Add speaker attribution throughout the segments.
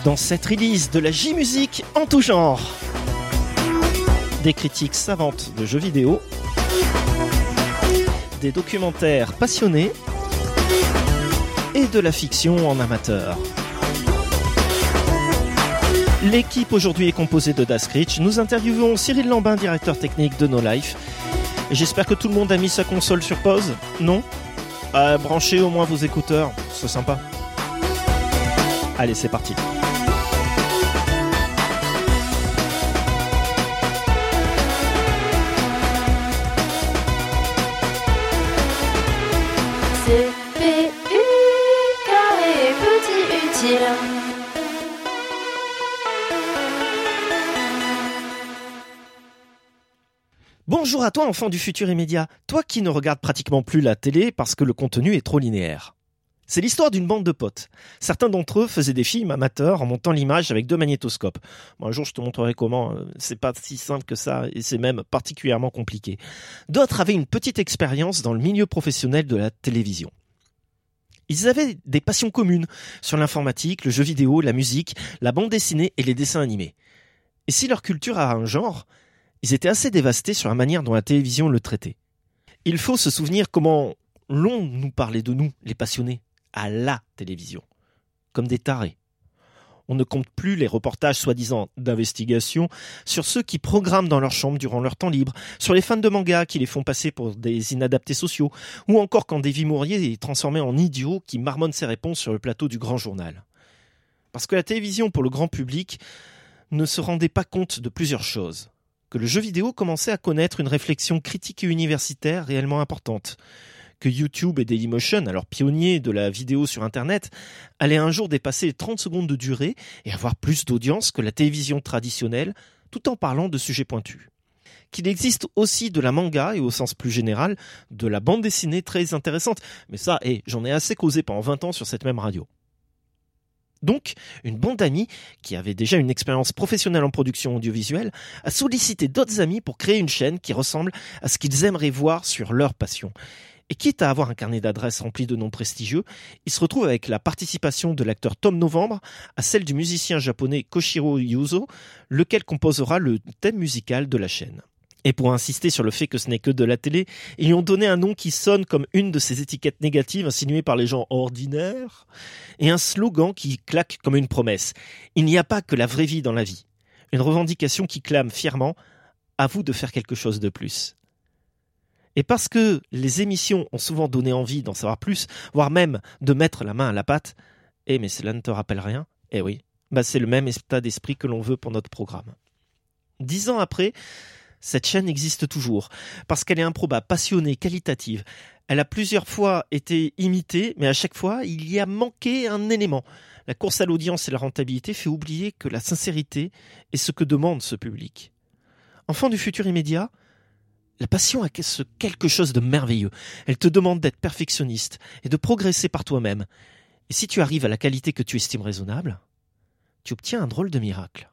Speaker 1: dans cette release de la J-Musique en tout genre. Des critiques savantes de jeux vidéo, des documentaires passionnés et de la fiction en amateur. L'équipe aujourd'hui est composée de Daskrich. Nous interviewons Cyril Lambin, directeur technique de No Life. Et j'espère que tout le monde a mis sa console sur pause. Non ? Branchez au moins vos écouteurs, c'est sympa. Allez, c'est parti.
Speaker 2: CPU, carré, petit utile.
Speaker 1: Bonjour à toi, enfant du futur immédiat. Toi qui ne regardes pratiquement plus la télé parce que le contenu est trop linéaire. C'est l'histoire d'une bande de potes. Certains d'entre eux faisaient des films amateurs en montant l'image avec 2 magnétoscopes. Bon, un jour, je te montrerai comment. C'est pas si simple que ça et c'est même particulièrement compliqué. D'autres avaient une petite expérience dans le milieu professionnel de la télévision. Ils avaient des passions communes sur l'informatique, le jeu vidéo, la musique, la bande dessinée et les dessins animés. Et si leur culture a un genre, ils étaient assez dévastés sur la manière dont la télévision le traitait. Il faut se souvenir comment l'on nous parlait de nous, les passionnés, à la télévision, comme des tarés. On ne compte plus les reportages soi-disant d'investigation sur ceux qui programment dans leur chambre durant leur temps libre, sur les fans de manga qui les font passer pour des inadaptés sociaux, ou encore quand Davy Mourier est transformé en idiot qui marmonne ses réponses sur le plateau du grand journal. Parce que la télévision pour le grand public ne se rendait pas compte de plusieurs choses. Que le jeu vidéo commençait à connaître une réflexion critique et universitaire réellement importante, que YouTube et Dailymotion, alors pionniers de la vidéo sur Internet, allaient un jour dépasser les 30 secondes de durée et avoir plus d'audience que la télévision traditionnelle, tout en parlant de sujets pointus. Qu'il existe aussi de la manga et au sens plus général, de la bande dessinée très intéressante. Mais ça, j'en ai assez causé pendant 20 ans sur cette même radio. Donc, une bande d'amis, qui avait déjà une expérience professionnelle en production audiovisuelle, a sollicité d'autres amis pour créer une chaîne qui ressemble à ce qu'ils aimeraient voir sur leur passion. Et quitte à avoir un carnet d'adresses rempli de noms prestigieux, ils se retrouvent avec la participation de l'acteur Tom Novembre à celle du musicien japonais Koshiro Yuzo, lequel composera le thème musical de la chaîne. Et pour insister sur le fait que ce n'est que de la télé, ils lui ont donné un nom qui sonne comme une de ces étiquettes négatives insinuées par les gens ordinaires, et un slogan qui claque comme une promesse. Il n'y a pas que la vraie vie dans la vie. Une revendication qui clame fièrement « à vous de faire quelque chose de plus ». Et parce que les émissions ont souvent donné envie d'en savoir plus, voire même de mettre la main à la pâte, mais cela ne te rappelle rien ? Oui, c'est le même état d'esprit que l'on veut pour notre programme. 10 ans après, cette chaîne existe toujours, parce qu'elle est improbable, passionnée, qualitative. Elle a plusieurs fois été imitée, mais à chaque fois, il y a manqué un élément. La course à l'audience et la rentabilité fait oublier que la sincérité est ce que demande ce public. Enfant du futur immédiat, la passion a ce quelque chose de merveilleux. Elle te demande d'être perfectionniste et de progresser par toi-même. Et si tu arrives à la qualité que tu estimes raisonnable, tu obtiens un drôle de miracle.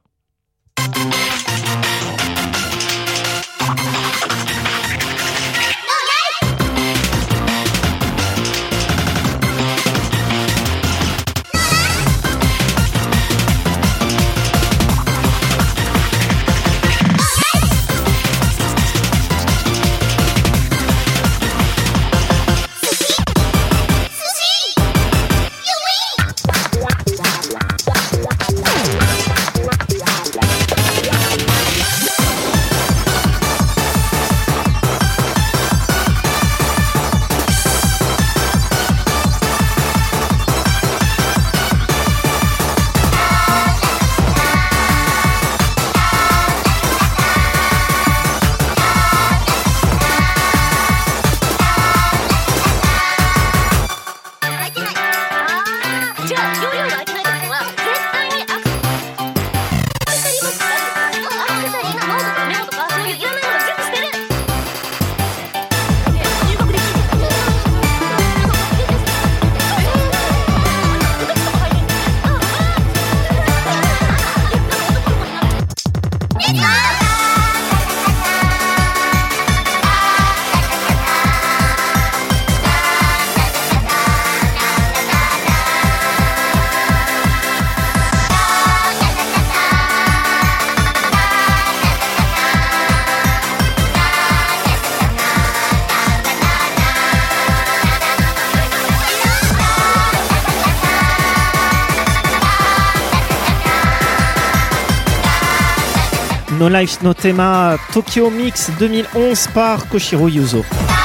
Speaker 1: No Life No Tema Tokyo Mix 2011 par Koshiro Yuzo.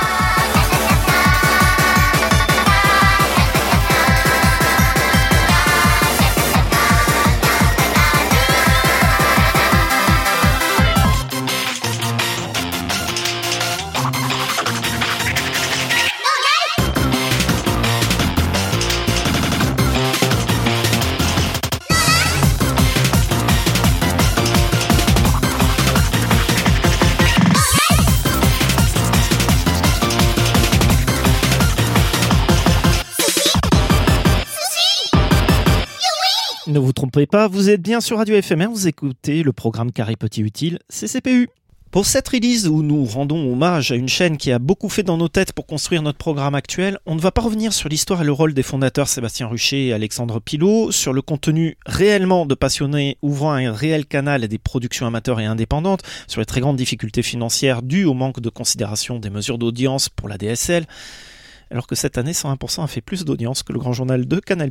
Speaker 1: Ne vous trompez pas, vous êtes bien sur Radio FMR, vous écoutez le programme Carré Petit Utile, CCPU. Pour cette release où nous rendons hommage à une chaîne qui a beaucoup fait dans nos têtes pour construire notre programme actuel, on ne va pas revenir sur l'histoire et le rôle des fondateurs Sébastien Rucher et Alexandre Pilot, sur le contenu réellement de passionnés ouvrant un réel canal à des productions amateurs et indépendantes, sur les très grandes difficultés financières dues au manque de considération des mesures d'audience pour la DSL, alors que cette année 101% a fait plus d'audience que le grand journal de Canal+,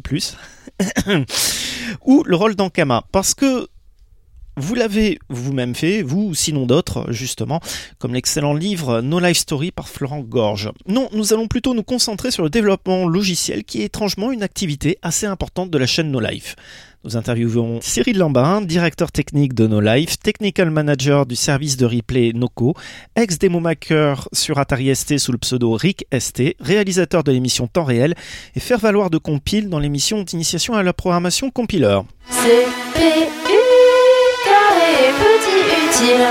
Speaker 1: ou le rôle d'Ankama, parce que vous l'avez vous-même fait, vous ou sinon d'autres, justement, comme l'excellent livre No Life Story par Florent Gorge. Non, nous allons plutôt nous concentrer sur le développement logiciel, qui est étrangement une activité assez importante de la chaîne No Life. Nous interviewons Cyril Lambin, directeur technique de No Life, technical manager du service de replay Noco, ex-démomaker sur Atari ST sous le pseudo Rick ST, réalisateur de l'émission Temps Réel et faire valoir de compile dans l'émission d'initiation à la programmation Compiler.
Speaker 2: CPU, carré petit utile.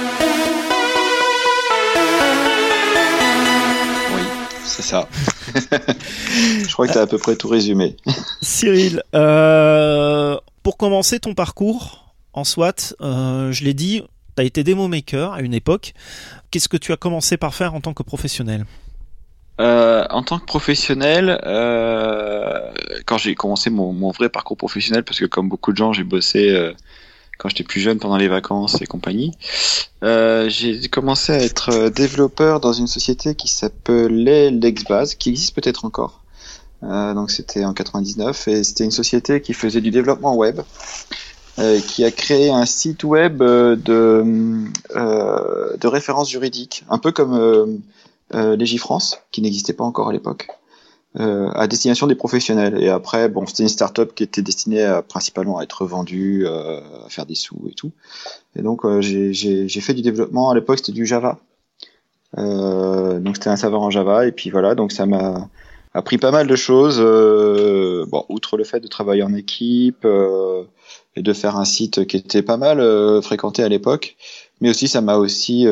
Speaker 3: Oui, c'est ça. Je crois que tu as à peu près tout résumé.
Speaker 1: Cyril, pour commencer ton parcours en SWAT, je l'ai dit, tu as été démo maker à une époque. Qu'est-ce que tu as commencé par faire en tant que professionnel ?
Speaker 3: En tant que professionnel, quand j'ai commencé mon vrai parcours professionnel, parce que comme beaucoup de gens, j'ai bossé quand j'étais plus jeune pendant les vacances et compagnie, j'ai commencé à être développeur dans une société qui s'appelait Lexbase, qui existe peut-être encore. Donc c'était en 99 et c'était une société qui faisait du développement web, qui a créé un site web de référence juridique, un peu comme Légifrance, qui n'existait pas encore à l'époque, à destination des professionnels. Et après, bon, c'était une start-up qui était destinée principalement à être vendue, à faire des sous et tout. Et donc j'ai fait du développement. À l'époque, c'était du Java. Donc c'était un serveur en Java. Et puis voilà, donc ça m'a appris pas mal de choses. Bon, outre le fait de travailler en équipe et de faire un site qui était pas mal fréquenté à l'époque, mais aussi ça m'a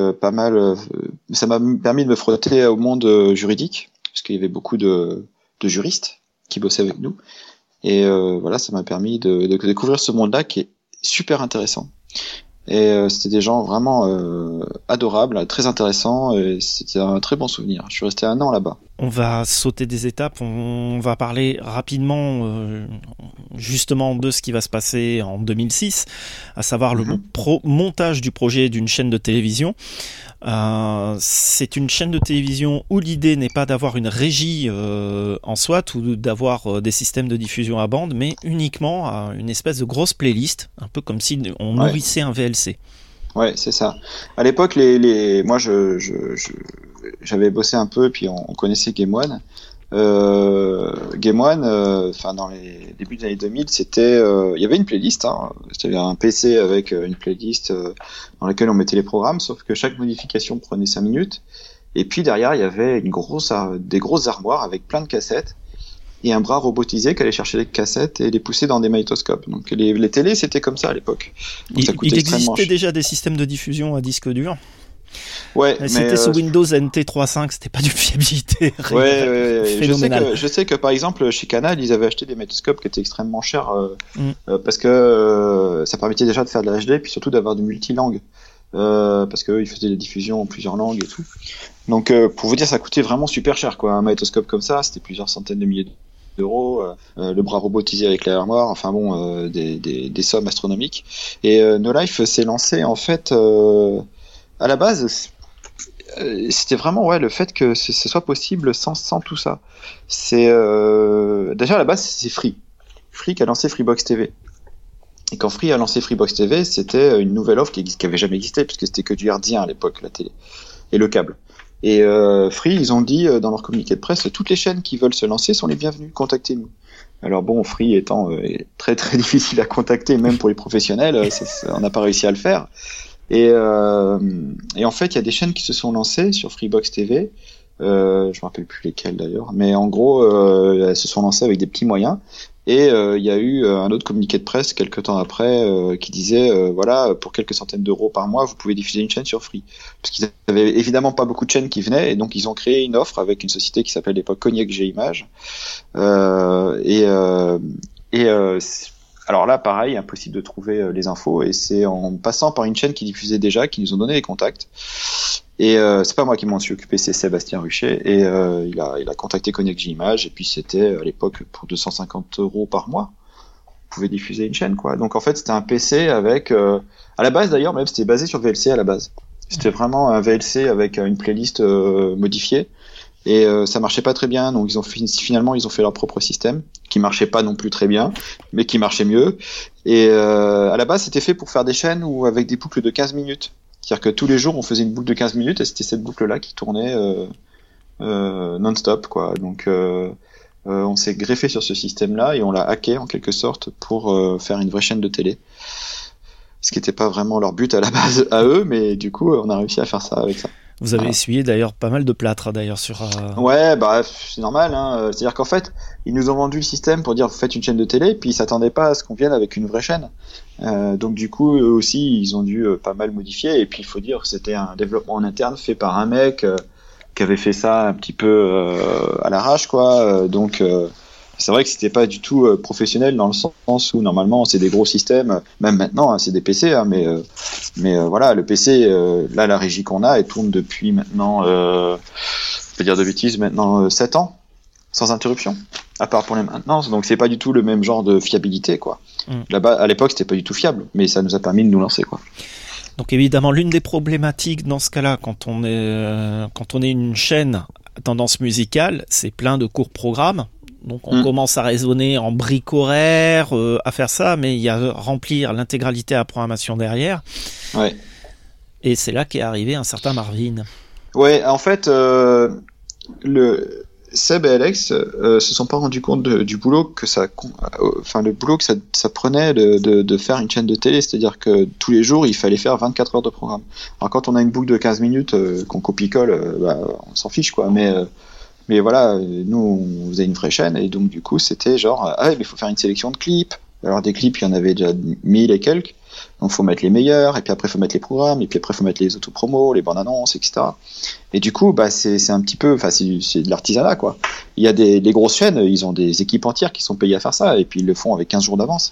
Speaker 3: permis de me frotter au monde juridique, parce qu'il y avait beaucoup de juristes qui bossaient avec nous. Et voilà, ça m'a permis de découvrir ce monde-là qui est super intéressant. Et c'était des gens vraiment adorables, très intéressants, et c'était un très bon souvenir. Je suis resté 1 an là-bas.
Speaker 1: On va sauter des étapes, on va parler rapidement justement de ce qui va se passer en 2006, à savoir le montage du projet d'une chaîne de télévision. C'est une chaîne de télévision où l'idée n'est pas d'avoir une régie en SWAT ou d'avoir des systèmes de diffusion à bande, mais uniquement une espèce de grosse playlist, un peu comme si on nourrissait un VLC. Ouais,
Speaker 3: c'est ça. À l'époque, moi, j'avais bossé un peu, puis on connaissait Game One. Game One, dans les débuts des années 2000, il y avait une playlist. C'était un PC avec une playlist dans laquelle on mettait les programmes, sauf que chaque modification prenait 5 minutes. Et puis derrière, il y avait des grosses armoires avec plein de cassettes et un bras robotisé qui allait chercher les cassettes et les pousser dans des magnétoscopes. Donc les télés, c'était comme ça à l'époque. Donc,
Speaker 1: il existait déjà des systèmes de diffusion à disque dur.
Speaker 3: Ouais,
Speaker 1: c'était sous Windows NT 3.5, c'était pas d'une fiabilité
Speaker 3: phénoménale. Je sais que par exemple chez Canal, ils avaient acheté des magnétoscopes qui étaient extrêmement chers parce que ça permettait déjà de faire de la HD, puis surtout d'avoir du multilangue. Parce qu'ils faisaient des diffusions en plusieurs langues et tout. Donc pour vous dire, ça coûtait vraiment super cher, quoi. Un magnétoscope comme ça, c'était plusieurs centaines de milliers d'euros. Le bras robotisé avec l'armoire, enfin bon, des sommes astronomiques. Et No Life s'est lancé en fait à la base. C'était vraiment le fait que ce soit possible sans tout ça. C'est déjà à la base c'est Free qui a lancé Freebox TV. Et quand Free a lancé Freebox TV, c'était une nouvelle offre qui avait jamais existé, puisque c'était que du hertzien à l'époque, la télé, et le câble. Et Free, ils ont dit dans leur communiqué de presse, toutes les chaînes qui veulent se lancer sont les bienvenues, contactez-nous. Alors bon, Free étant très très difficile à contacter, même pour les professionnels, on n'a pas réussi à le faire. Et en fait, il y a des chaînes qui se sont lancées sur Freebox TV. Je me rappelle plus lesquelles d'ailleurs, mais en gros, elles se sont lancées avec des petits moyens. Et il y a eu un autre communiqué de presse quelques temps après qui disait voilà, pour quelques centaines d'euros par mois, vous pouvez diffuser une chaîne sur Free. Parce qu'ils avaient évidemment pas beaucoup de chaînes qui venaient, et donc ils ont créé une offre avec une société qui s'appelle à l'époque Cognac G Images. Alors là, pareil, impossible de trouver les infos, et c'est en passant par une chaîne qui diffusait déjà qu'ils nous ont donné les contacts. Et c'est pas moi qui m'en suis occupé, c'est Sébastien Ruchet, et il a contacté Cognac G Images, et puis c'était à l'époque pour 250 € par mois, vous pouvez diffuser une chaîne, quoi. Donc en fait, c'était un PC avec, à la base d'ailleurs, même c'était basé sur VLC à la base. C'était vraiment un VLC avec une playlist modifiée. Et ça marchait pas très bien, donc finalement ils ont fait leur propre système qui marchait pas non plus très bien, mais qui marchait mieux. Et à la base c'était fait pour faire des chaînes où avec des boucles de 15 minutes. C'est-à-dire que tous les jours on faisait une boucle de 15 minutes et c'était cette boucle-là qui tournait non-stop, quoi. Donc on s'est greffé sur ce système-là et on l'a hacké en quelque sorte pour faire une vraie chaîne de télé. Ce qui n'était pas vraiment leur but à la base à eux, mais du coup on a réussi à faire ça avec ça.
Speaker 1: Vous avez essuyé d'ailleurs pas mal de plâtre d'ailleurs sur.
Speaker 3: Ouais, bah c'est normal. Hein. C'est-à-dire qu'en fait, ils nous ont vendu le système pour dire vous faites une chaîne de télé, puis ils s'attendaient pas à ce qu'on vienne avec une vraie chaîne. Donc du coup, eux aussi, ils ont dû pas mal modifier. Et puis il faut dire que c'était un développement en interne fait par un mec qui avait fait ça un petit peu à l'arrache, quoi. Donc c'est vrai que c'était pas du tout professionnel dans le sens où normalement c'est des gros systèmes, même maintenant hein, c'est des PC, hein, mais voilà, le PC, là la régie qu'on a, elle tourne depuis maintenant, je peux dire de bêtises, maintenant 7 ans, sans interruption, à part pour les maintenances, donc c'est pas du tout le même genre de fiabilité, quoi. Là-bas, à l'époque, c'était pas du tout fiable, mais ça nous a permis de nous lancer, quoi.
Speaker 1: Donc évidemment, l'une des problématiques dans ce cas-là, quand on est une chaîne à tendance musicale, c'est plein de courts programmes. Donc on commence à raisonner en briques horaires, à faire ça, mais il y a remplir l'intégralité à la programmation derrière.
Speaker 3: Ouais.
Speaker 1: Et c'est là qu'est arrivé un certain Marvin.
Speaker 3: Ouais, en fait, Seb et Alex se sont pas rendus compte du boulot que le boulot que ça prenait de faire une chaîne de télé, c'est-à-dire que tous les jours il fallait faire 24 heures de programme. Alors quand on a une boucle de 15 minutes qu'on copie-colle, on s'en fiche, quoi, mais voilà, nous on faisait une vraie chaîne et donc du coup c'était genre mais il faut faire une sélection de clips. Alors des clips, il y en avait déjà 1000 et quelques. Donc faut mettre les meilleurs, et puis après faut mettre les programmes, et puis après faut mettre les autopromos, les bandes annonces, etc. Et du coup, c'est un petit peu, c'est de l'artisanat, quoi. Il y a les grosses chaînes, ils ont des équipes entières qui sont payées à faire ça, et puis ils le font avec 15 jours d'avance.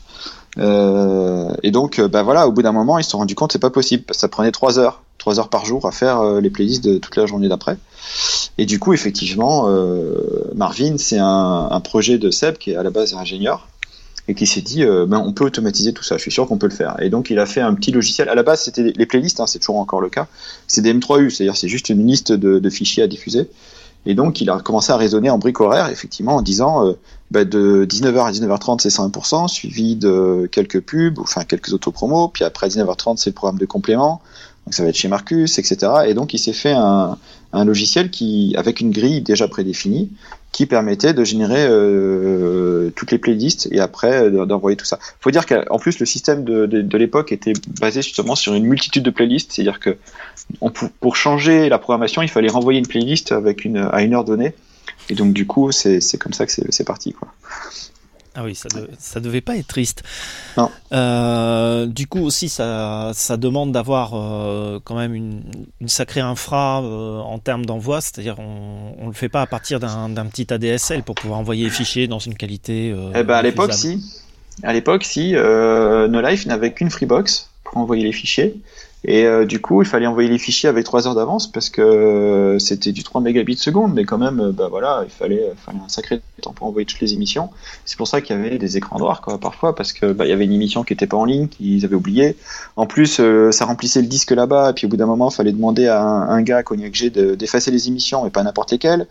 Speaker 3: Et donc, voilà, au bout d'un moment, ils se sont rendus compte que c'est pas possible. Ça prenait 3 heures par jour à faire les playlists de toute la journée d'après. Et du coup, effectivement, Marvin, c'est un projet de Seb qui est à la base ingénieur, et qui s'est dit on peut automatiser tout ça, je suis sûr qu'on peut le faire. Et donc il a fait un petit logiciel. À la base c'était les playlists, hein, c'est toujours encore le cas, c'est des M3U, c'est-à-dire c'est juste une liste de fichiers à diffuser. Et donc il a commencé à raisonner en briques horaires, effectivement, en disant de 19h à 19h30 c'est 100%, suivi de quelques pubs, enfin quelques autopromos, puis après 19h30 c'est le programme de complément, donc ça va être chez Marcus, etc. Et donc il s'est fait un logiciel avec une grille déjà prédéfinie, qui permettait de générer toutes les playlists et après d'envoyer tout ça. Faut dire qu'en plus le système de l'époque était basé justement sur une multitude de playlists, c'est-à-dire que pour changer la programmation, il fallait renvoyer une playlist à une heure donnée, et donc du coup c'est comme ça que c'est parti, quoi.
Speaker 1: Ah oui, ça devait pas être triste.
Speaker 3: Non.
Speaker 1: Du coup aussi, ça demande d'avoir quand même une sacrée infra en termes d'envoi, c'est-à-dire on le fait pas à partir d'un petit ADSL pour pouvoir envoyer les fichiers dans une qualité.
Speaker 3: À l'époque, si. No Life n'avait qu'une Freebox pour envoyer les fichiers. Et du coup, il fallait envoyer les fichiers avec 3 heures d'avance parce que c'était du 3 mégabits seconde, mais quand même, il fallait un sacré temps pour envoyer toutes les émissions. C'est pour ça qu'il y avait des écrans noirs, quoi, parfois, parce que il y avait une émission qui était pas en ligne, qu'ils avaient oublié. En plus, ça remplissait le disque là-bas, et puis au bout d'un moment, il fallait demander à un gars à Cognac G d'effacer les émissions, et pas n'importe lesquelles.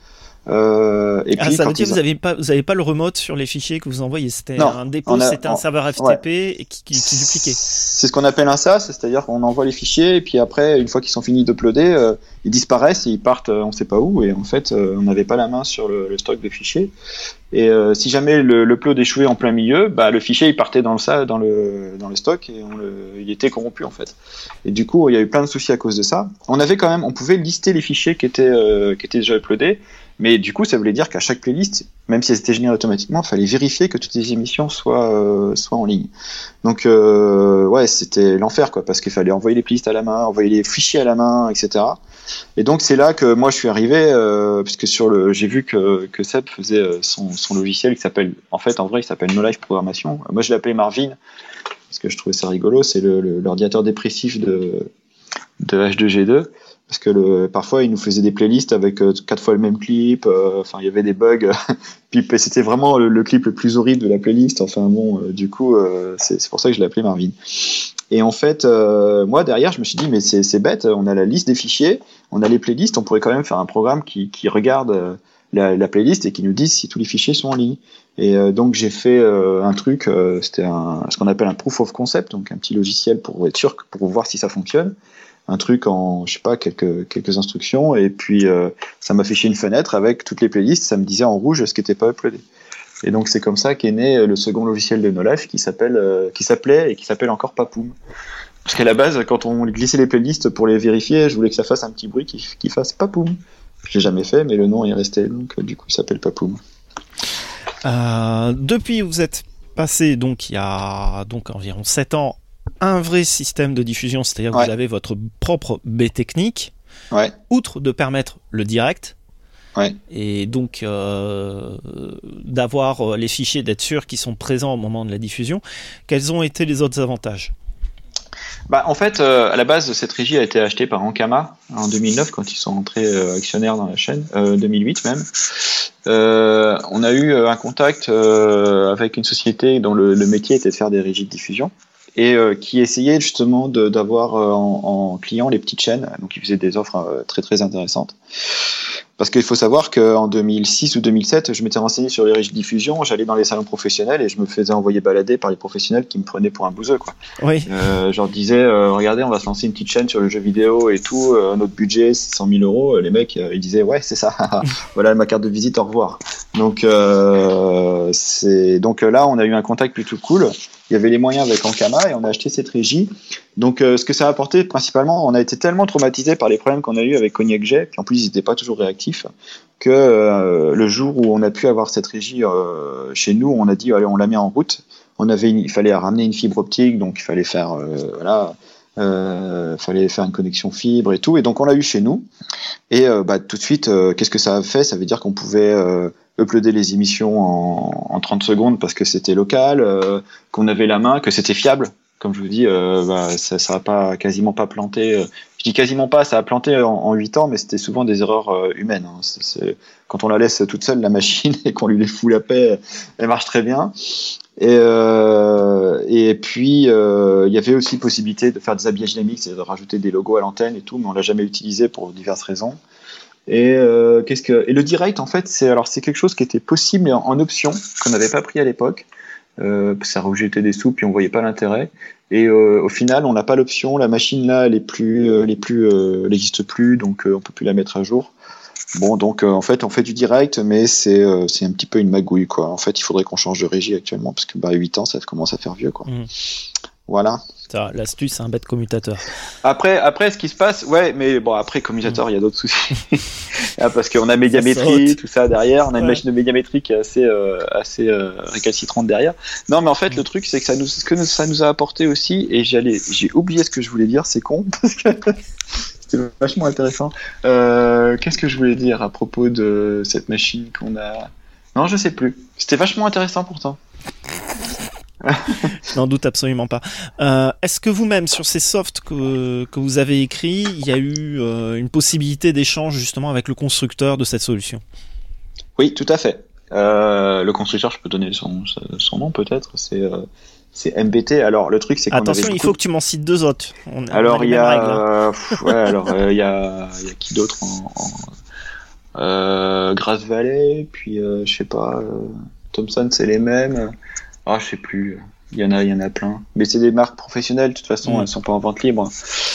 Speaker 3: Et puis,
Speaker 1: ça veut dire que vous avez pas le remote sur les fichiers que vous envoyez. C'était un dépôt, c'était un serveur FTP et qui dupliquait.
Speaker 3: C'est ce qu'on appelle un SaaS, c'est-à-dire qu'on envoie les fichiers et puis après, une fois qu'ils sont finis d'uploader, ils disparaissent et ils partent, on sait pas où. Et en fait, on n'avait pas la main sur le stock de fichiers. Et si jamais l'upload échouait en plein milieu, le fichier il partait dans le stock et il était corrompu en fait. Et du coup, il y a eu plein de soucis à cause de ça. On pouvait lister les fichiers qui étaient déjà uploadés. Mais du coup, ça voulait dire qu'à chaque playlist, même si elles étaient générées automatiquement, il fallait vérifier que toutes les émissions soient en ligne. Donc, c'était l'enfer, quoi, parce qu'il fallait envoyer les playlists à la main, envoyer les fichiers à la main, etc. Et donc, c'est là que moi, je suis arrivé, puisque j'ai vu que Seb faisait son logiciel qui s'appelle, en vrai, il s'appelle No Life Programmation. Moi, je l'ai appelé Marvin, parce que je trouvais ça rigolo. C'est l'ordinateur dépressif de H2G2. Parce que parfois, il nous faisait des playlists avec 4 fois le même clip. Il y avait des bugs. Puis c'était vraiment le clip le plus horrible de la playlist. Du coup, c'est pour ça que je l'ai appelé Marvin. Et en fait, moi, derrière, je me suis dit, mais c'est bête. On a la liste des fichiers, on a les playlists. On pourrait quand même faire un programme qui regarde la playlist et qui nous dise si tous les fichiers sont en ligne. Et donc, j'ai fait un truc. C'était ce qu'on appelle un proof of concept, donc un petit logiciel pour être sûr, pour voir si ça fonctionne. Un truc en, je sais pas, quelques instructions, et puis ça m'affichait une fenêtre avec toutes les playlists, ça me disait en rouge ce qui n'était pas uploadé. Et donc c'est comme ça qu'est né le second logiciel de No Life qui s'appelait et qui s'appelle encore Papoum. Parce qu'à la base, quand on glissait les playlists pour les vérifier, je voulais que ça fasse un petit bruit qui fasse Papoum. Je l'ai jamais fait, mais le nom est resté, donc du coup il s'appelle Papoum.
Speaker 1: Depuis vous êtes passé, donc il y a environ 7 ans, un vrai système de diffusion, c'est-à-dire que vous avez votre propre baie technique, outre de permettre le direct, et donc d'avoir les fichiers, d'être sûr qu'ils sont présents au moment de la diffusion. Quels ont été les autres avantages ?
Speaker 3: En fait, à la base, cette régie a été achetée par Ankama en 2009 quand ils sont entrés actionnaires dans la chaîne, 2008 même. On a eu un contact avec une société dont le métier était de faire des régies de diffusion. Et qui essayait justement d'avoir en client les petites chaînes, donc ils faisaient des offres très très intéressantes. Parce qu'il faut savoir qu'en 2006 ou 2007, je m'étais renseigné sur les régies de diffusion, j'allais dans les salons professionnels et je me faisais envoyer balader par les professionnels qui me prenaient pour un bouseux, quoi.
Speaker 1: Oui.
Speaker 3: Je leur disais, regardez, on va se lancer une petite chaîne sur le jeu vidéo et tout, notre budget c'est 100 000 euros. Les mecs, ils disaient, ouais, c'est ça, voilà ma carte de visite, au revoir. Donc là, on a eu un contact plutôt cool. Il y avait les moyens avec Ankama et on a acheté cette régie. Donc, ce que ça a apporté, principalement, on a été tellement traumatisés par les problèmes qu'on a eu avec Cognac Jet, puis en plus, ils n'étaient pas toujours réactifs, que le jour où on a pu avoir cette régie chez nous, on a dit, allez, on la met en route. Il fallait ramener une fibre optique, donc il fallait faire, fallait faire une connexion fibre et tout. Et donc, on l'a eu chez nous. Et tout de suite, qu'est-ce que ça a fait ? Ça veut dire qu'on pouvait uploader les émissions en 30 secondes parce que c'était local, qu'on avait la main, que c'était fiable. Comme je vous dis, ça a quasiment pas planté. Je dis quasiment pas, ça a planté en 8 ans, mais c'était souvent des erreurs humaines. Quand on la laisse toute seule, la machine, et qu'on lui fout la paix, elle marche très bien. Et puis, il y avait aussi possibilité de faire des habillages dynamiques, c'est-à-dire de rajouter des logos à l'antenne et tout, mais on l'a jamais utilisé pour diverses raisons. Et le direct, en fait, c'est quelque chose qui était possible en option, qu'on n'avait pas pris à l'époque. Ça rejetait des sous, puis on voyait pas l'intérêt. Et au final, on n'a pas l'option. La machine là, elle n'existe plus, donc on peut plus la mettre à jour. Bon, donc en fait, on fait du direct, mais c'est un petit peu une magouille, quoi. En fait, il faudrait qu'on change de régie actuellement, parce que 8 ans, ça commence à faire vieux, quoi. Voilà.
Speaker 1: Ça, l'astuce, c'est un bête commutateur.
Speaker 3: Après, ce qui se passe, mais bon, après commutateur, il y a d'autres soucis. Parce qu'on a médiamétrie, tout ça derrière. On a une machine de médiamétrie qui est assez récalcitrante derrière. Non, mais en fait, le truc, c'est que ça nous a apporté aussi, et j'ai oublié ce que je voulais dire, c'est con, parce que c'était vachement intéressant. Qu'est-ce que je voulais dire à propos de cette machine qu'on a? Non, je sais plus. C'était vachement intéressant pourtant.
Speaker 1: Je n'en doute absolument pas. Est-ce que vous-même, sur ces softs que vous avez écrits, il y a eu une possibilité d'échange justement avec le constructeur de cette solution ?
Speaker 3: Oui, tout à fait. Le constructeur, je peux donner son nom peut-être, c'est MBT. Alors le truc, c'est qu'on
Speaker 1: attention, il faut que tu m'en cites 2 autres.
Speaker 3: Alors il y a qui d'autre Grass Valley, puis je sais pas, Thomson c'est les mêmes. Je sais plus. Il y en a plein. Mais c'est des marques professionnelles, de toute façon, elles sont pas en vente libre.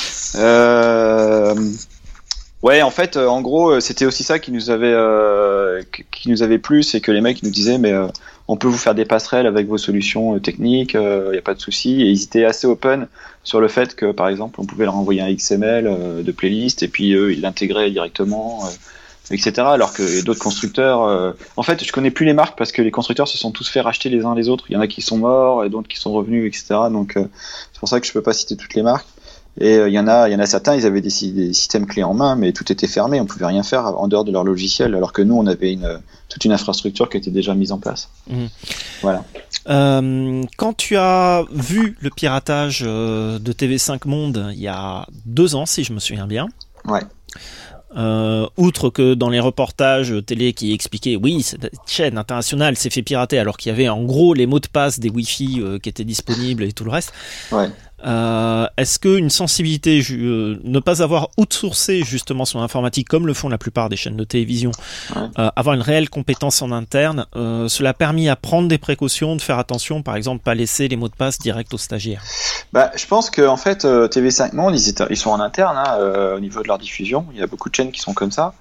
Speaker 3: Ouais, en fait, en gros, c'était aussi ça qui nous avait plu, c'est que les mecs nous disaient, mais on peut vous faire des passerelles avec vos solutions techniques, y a pas de souci. Et ils étaient assez open sur le fait que, par exemple, on pouvait leur envoyer un XML de playlist et puis eux, ils l'intégraient directement, etc. Alors que d'autres constructeurs, en fait, je connais plus les marques parce que les constructeurs se sont tous fait racheter les uns les autres. Il y en a qui sont morts et d'autres qui sont revenus, etc. Donc, c'est pour ça que je peux pas citer toutes les marques. Et il y en a certains, ils avaient des systèmes clés en main, mais tout était fermé, on pouvait rien faire en dehors de leur logiciel, alors que nous, on avait toute une infrastructure qui était déjà mise en place. Voilà.
Speaker 1: Quand tu as vu le piratage de TV5 Monde il y a 2 ans, si je me souviens bien.
Speaker 3: Ouais.
Speaker 1: Outre que dans les reportages télé qui expliquaient oui, cette chaîne internationale s'est fait pirater alors qu'il y avait en gros les mots de passe des Wi-Fi qui étaient disponibles et tout le reste.
Speaker 3: Ouais.
Speaker 1: Est-ce qu'une sensibilité, ne pas avoir outsourcé justement son informatique comme le font la plupart des chaînes de télévision, avoir une réelle compétence en interne, cela a permis à prendre des précautions, de faire attention, par exemple pas laisser les mots de passe directs aux stagiaires?
Speaker 3: Je pense que en fait TV5 Monde ils sont en interne au niveau de leur diffusion. Il y a beaucoup de chaînes qui sont comme ça.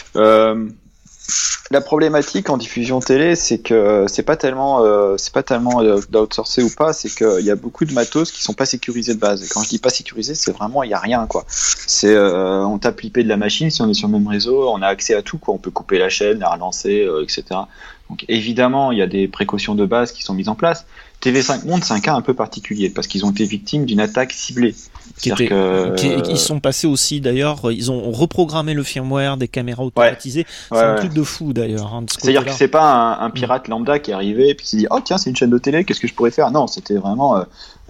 Speaker 3: La problématique en diffusion télé, c'est que c'est pas tellement d'outsourcer ou pas, c'est qu'il y a beaucoup de matos qui sont pas sécurisés de base. Et quand je dis pas sécurisé, c'est vraiment il y a rien quoi. C'est on tape l'IP de la machine, si on est sur le même réseau, on a accès à tout quoi. On peut couper la chaîne, la relancer, etc. Donc évidemment, il y a des précautions de base qui sont mises en place. TV5 Monde, c'est un cas un peu particulier parce qu'ils ont été victimes d'une attaque ciblée.
Speaker 1: Ils sont passés aussi d'ailleurs, ils ont reprogrammé le firmware des caméras automatisées. C'est un truc de fou d'ailleurs.
Speaker 3: C'est-à-dire que c'est pas un pirate lambda qui est arrivé et puis qui s'est dit oh tiens c'est une chaîne de télé, qu'est-ce que je pourrais faire? Non, c'était vraiment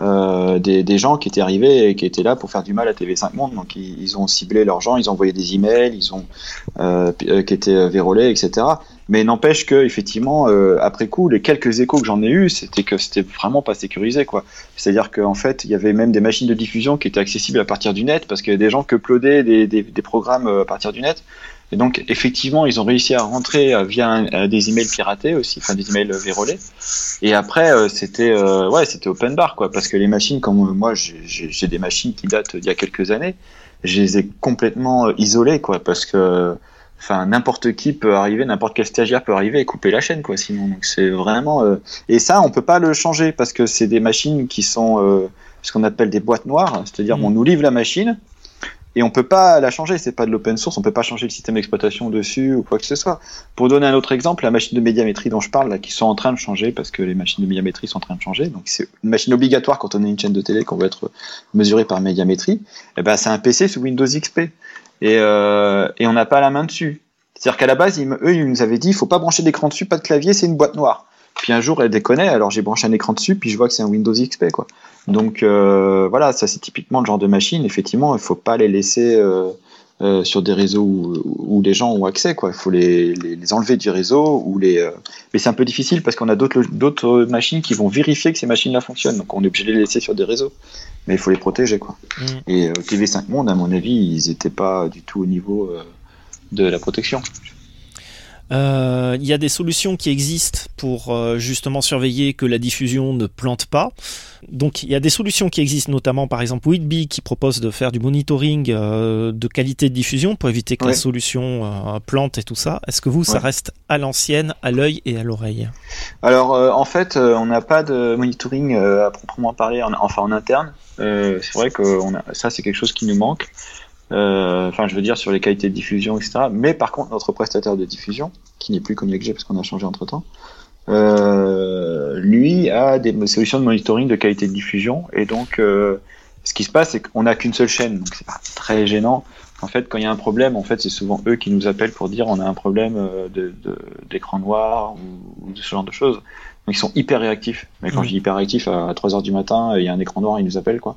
Speaker 3: des gens qui étaient arrivés et qui étaient là pour faire du mal à TV5 Monde. Donc ils ont ciblé leurs gens, ils ont envoyé des emails, ils ont qui étaient vérolés, etc. Mais n'empêche que effectivement après coup les quelques échos que j'en ai eu c'était que c'était vraiment pas sécurisé quoi. C'est-à-dire qu'en fait il y avait même des machines de diffusion qui étaient accessibles à partir du net parce qu'il y a des gens qui uploadaient des programmes à partir du net. Et donc effectivement ils ont réussi à rentrer via des emails piratés aussi, enfin des emails vérolés. Et après c'était open bar quoi, parce que les machines comme moi j'ai des machines qui datent d'il y a quelques années, je les ai complètement isolées quoi, parce que n'importe qui peut arriver, n'importe quel stagiaire peut arriver et couper la chaîne quoi sinon. Donc c'est vraiment et ça on peut pas le changer parce que c'est des machines qui sont ce qu'on appelle des boîtes noires, c'est-à-dire on nous livre la machine et on peut pas la changer, c'est pas de l'open source, on peut pas changer le système d'exploitation dessus ou quoi que ce soit. Pour donner un autre exemple, la machine de médiamétrie dont je parle là, qui sont en train de changer parce que les machines de médiamétrie sont en train de changer, donc c'est une machine obligatoire quand on est une chaîne de télé qu'on veut être mesuré par médiamétrie. Et c'est un PC sous Windows XP et on n'a pas la main dessus. C'est-à-dire qu'à la base eux ils nous avaient dit il faut pas brancher d'écran dessus, pas de clavier, c'est une boîte noire. Puis un jour elle déconnait, alors j'ai branché un écran dessus, puis je vois que c'est un Windows XP quoi. Donc voilà, ça c'est typiquement le genre de machine. Effectivement, il faut pas les laisser sur des réseaux où les gens ont accès quoi. Il faut les enlever du réseau ou mais c'est un peu difficile parce qu'on a d'autres machines qui vont vérifier que ces machines-là fonctionnent. Donc on est obligé de les laisser sur des réseaux, mais il faut les protéger quoi. Et TV5 Monde, à mon avis, ils étaient pas du tout au niveau de la protection.
Speaker 1: Il y a des solutions qui existent pour justement surveiller que la diffusion ne plante pas. Donc il y a des solutions qui existent, notamment par exemple Whitby qui propose de faire du monitoring de qualité de diffusion pour éviter que la solution plante et tout ça. Est-ce que ça reste à l'ancienne, à l'œil et à l'oreille?
Speaker 3: Alors en fait on n'a pas de monitoring à proprement parler, en interne. C'est vrai que ça c'est quelque chose qui nous manque. Je veux dire sur les qualités de diffusion, etc. Mais par contre, notre prestataire de diffusion, qui n'est plus Cognac-G parce qu'on a changé entre-temps, lui a des solutions de monitoring de qualité de diffusion. Et donc, ce qui se passe, c'est qu'on n'a qu'une seule chaîne, donc c'est pas très gênant. En fait, quand il y a un problème, en fait, c'est souvent eux qui nous appellent pour dire on a un problème d'écran noir ou de ce genre de choses. Donc ils sont hyper réactifs. Mais quand je dis hyper réactifs, à 3h du matin, il y a un écran noir, ils nous appellent quoi.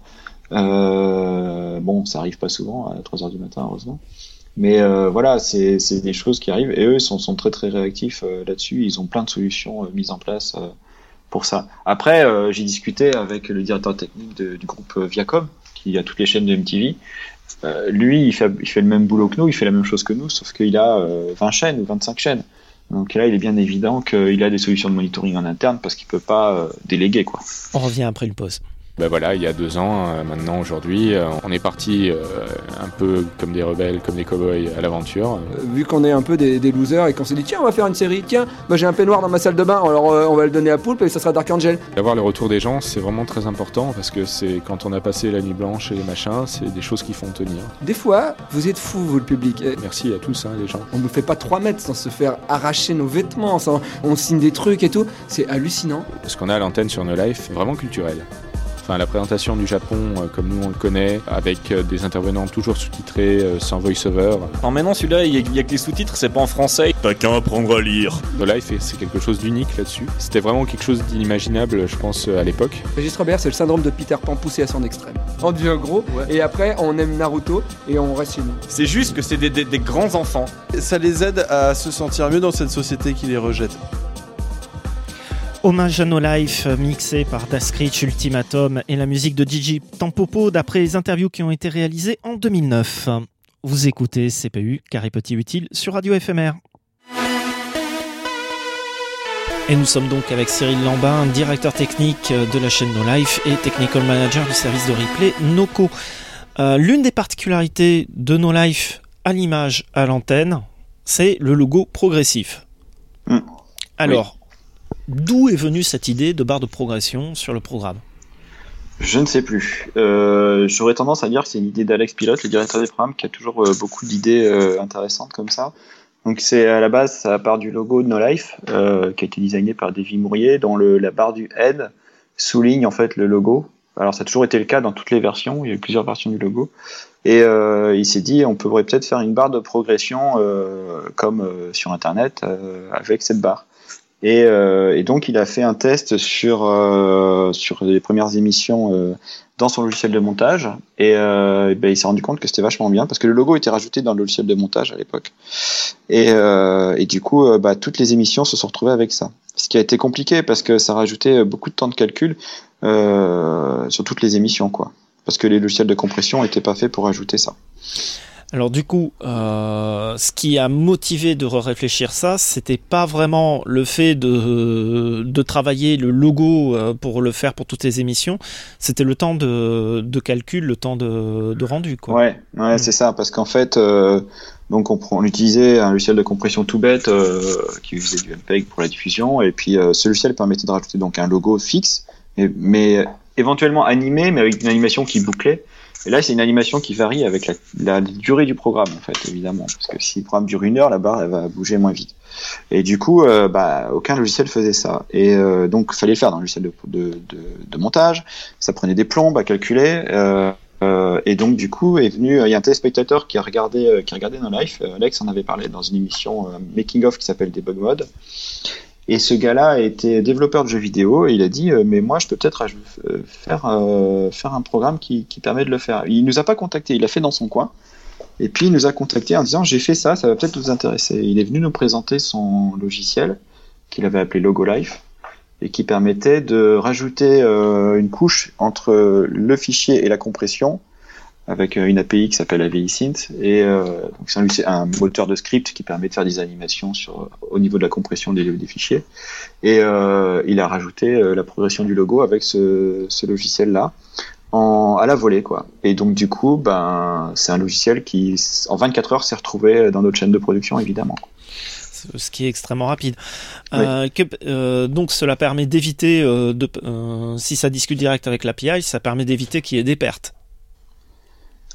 Speaker 3: Ça arrive pas souvent à 3h du matin heureusement, mais voilà, c'est des choses qui arrivent et eux sont très très réactifs là-dessus. Ils ont plein de solutions mises en place pour ça. Après j'ai discuté avec le directeur technique du groupe Viacom qui a toutes les chaînes de MTV lui, il fait le même boulot que nous, il fait la même chose que nous, sauf qu'il a 20 chaînes ou 25 chaînes. Donc là, il est bien évident qu'il a des solutions de monitoring en interne parce qu'il peut pas déléguer, quoi.
Speaker 1: On revient après une pause.
Speaker 4: Ben voilà, il y a 2 ans, maintenant, aujourd'hui, on est parti un peu comme des rebelles, comme des cow-boys à l'aventure.
Speaker 5: Vu qu'on est un peu des losers et qu'on s'est dit tiens, on va faire une série, tiens, bah, j'ai un peignoir dans ma salle de bain, alors on va le donner à Poulpe et ça sera Dark Angel.
Speaker 4: D'avoir le retour des gens, c'est vraiment très important parce que c'est quand on a passé la nuit blanche et les machins, c'est des choses qui font tenir.
Speaker 5: Des fois, vous êtes fous, vous, le public.
Speaker 4: Merci à tous, les gens.
Speaker 5: On ne fait pas 3 mètres sans se faire arracher nos vêtements, on signe des trucs et tout, c'est hallucinant.
Speaker 4: Ce qu'on a à l'antenne sur No Life, vraiment culturel. Enfin, la présentation du Japon, comme nous on le connaît, avec des intervenants toujours sous-titrés, sans voice-over.
Speaker 6: Non mais non, celui-là, il y a que les sous-titres, c'est pas en français. T'as qu'à apprendre à lire.
Speaker 4: No Life, c'est quelque chose d'unique là-dessus. C'était vraiment quelque chose d'inimaginable, je pense, à l'époque.
Speaker 5: Régis Robert, c'est le syndrome de Peter Pan poussé à son extrême. On devient gros, et après on aime Naruto, et on reste chez nous.
Speaker 6: C'est juste que c'est des grands enfants.
Speaker 7: Ça les aide à se sentir mieux dans cette société qui les rejette.
Speaker 1: Hommage à No Life, mixé par Daskrich Ultimatum et la musique de Gigi Tampopo d'après les interviews qui ont été réalisées en 2009. Vous écoutez CPU, Carré Petit Utile, sur Radio FMR. Et nous sommes donc avec Cyril Lambin, directeur technique de la chaîne No Life et technical manager du service de replay Noco. L'une des particularités de No Life à l'image, à l'antenne, c'est le logo progressif. Alors, d'où est venue cette idée de barre de progression sur le programme ?
Speaker 3: Je ne sais plus. J'aurais tendance à dire que c'est une idée d'Alex Pilote, le directeur des programmes, qui a toujours beaucoup d'idées intéressantes comme ça. Donc c'est à la base, ça part du logo de No Life, qui a été designé par Davy Mourier, dont la barre du head souligne en fait le logo. Alors ça a toujours été le cas dans toutes les versions, il y a eu plusieurs versions du logo. Et il s'est dit, on pourrait peut-être faire une barre de progression comme sur Internet avec cette barre. Et donc il a fait un test sur les premières émissions dans son logiciel de montage et il s'est rendu compte que c'était vachement bien parce que le logo était rajouté dans le logiciel de montage à l'époque et du coup toutes les émissions se sont retrouvées avec ça, ce qui a été compliqué parce que ça rajoutait beaucoup de temps de calcul sur toutes les émissions, quoi, parce que les logiciels de compression n'étaient pas faits pour ajouter ça.
Speaker 1: Alors du coup, ce qui a motivé de réfléchir ça, c'était pas vraiment le fait de travailler le logo pour le faire pour toutes les émissions, c'était le temps de calcul, le temps de rendu, quoi.
Speaker 3: Ouais, c'est ça, parce qu'en fait, donc on utilisait un logiciel de compression tout bête qui faisait du MPEG pour la diffusion, et puis ce logiciel permettait de rajouter donc un logo fixe, mais éventuellement animé, mais avec une animation qui bouclait. Et là, c'est une animation qui varie avec la durée du programme, en fait, évidemment. Parce que si le programme dure 1 heure, la barre, elle va bouger moins vite. Et du coup, aucun logiciel faisait ça. Et donc, il fallait le faire dans le logiciel de montage. Ça prenait des plombes à calculer. Et donc, du coup, il y a un téléspectateur qui a regardé No Life. Alex en avait parlé dans une émission Making of qui s'appelle Debug Mode. Et ce gars-là était développeur de jeux vidéo et il a dit mais moi je peux peut-être faire un programme qui permet de le faire. Il nous a pas contacté, il l'a fait dans son coin et puis il nous a contacté en disant j'ai fait ça va peut-être vous intéresser. Il est venu nous présenter son logiciel qu'il avait appelé Logo Life et qui permettait de rajouter une couche entre le fichier et la compression avec une API qui s'appelle AVI Synth et donc c'est un moteur de script qui permet de faire des animations au niveau de la compression des fichiers et il a rajouté la progression du logo avec ce logiciel là à la volée, quoi. Et donc du coup c'est un logiciel qui en 24 heures s'est retrouvé dans notre chaîne de production, évidemment,
Speaker 1: ce qui est extrêmement rapide.
Speaker 3: Oui.
Speaker 1: Donc cela permet d'éviter si ça discute direct avec l'API, ça permet d'éviter qu'il y ait des pertes.
Speaker 3: Comment ça ?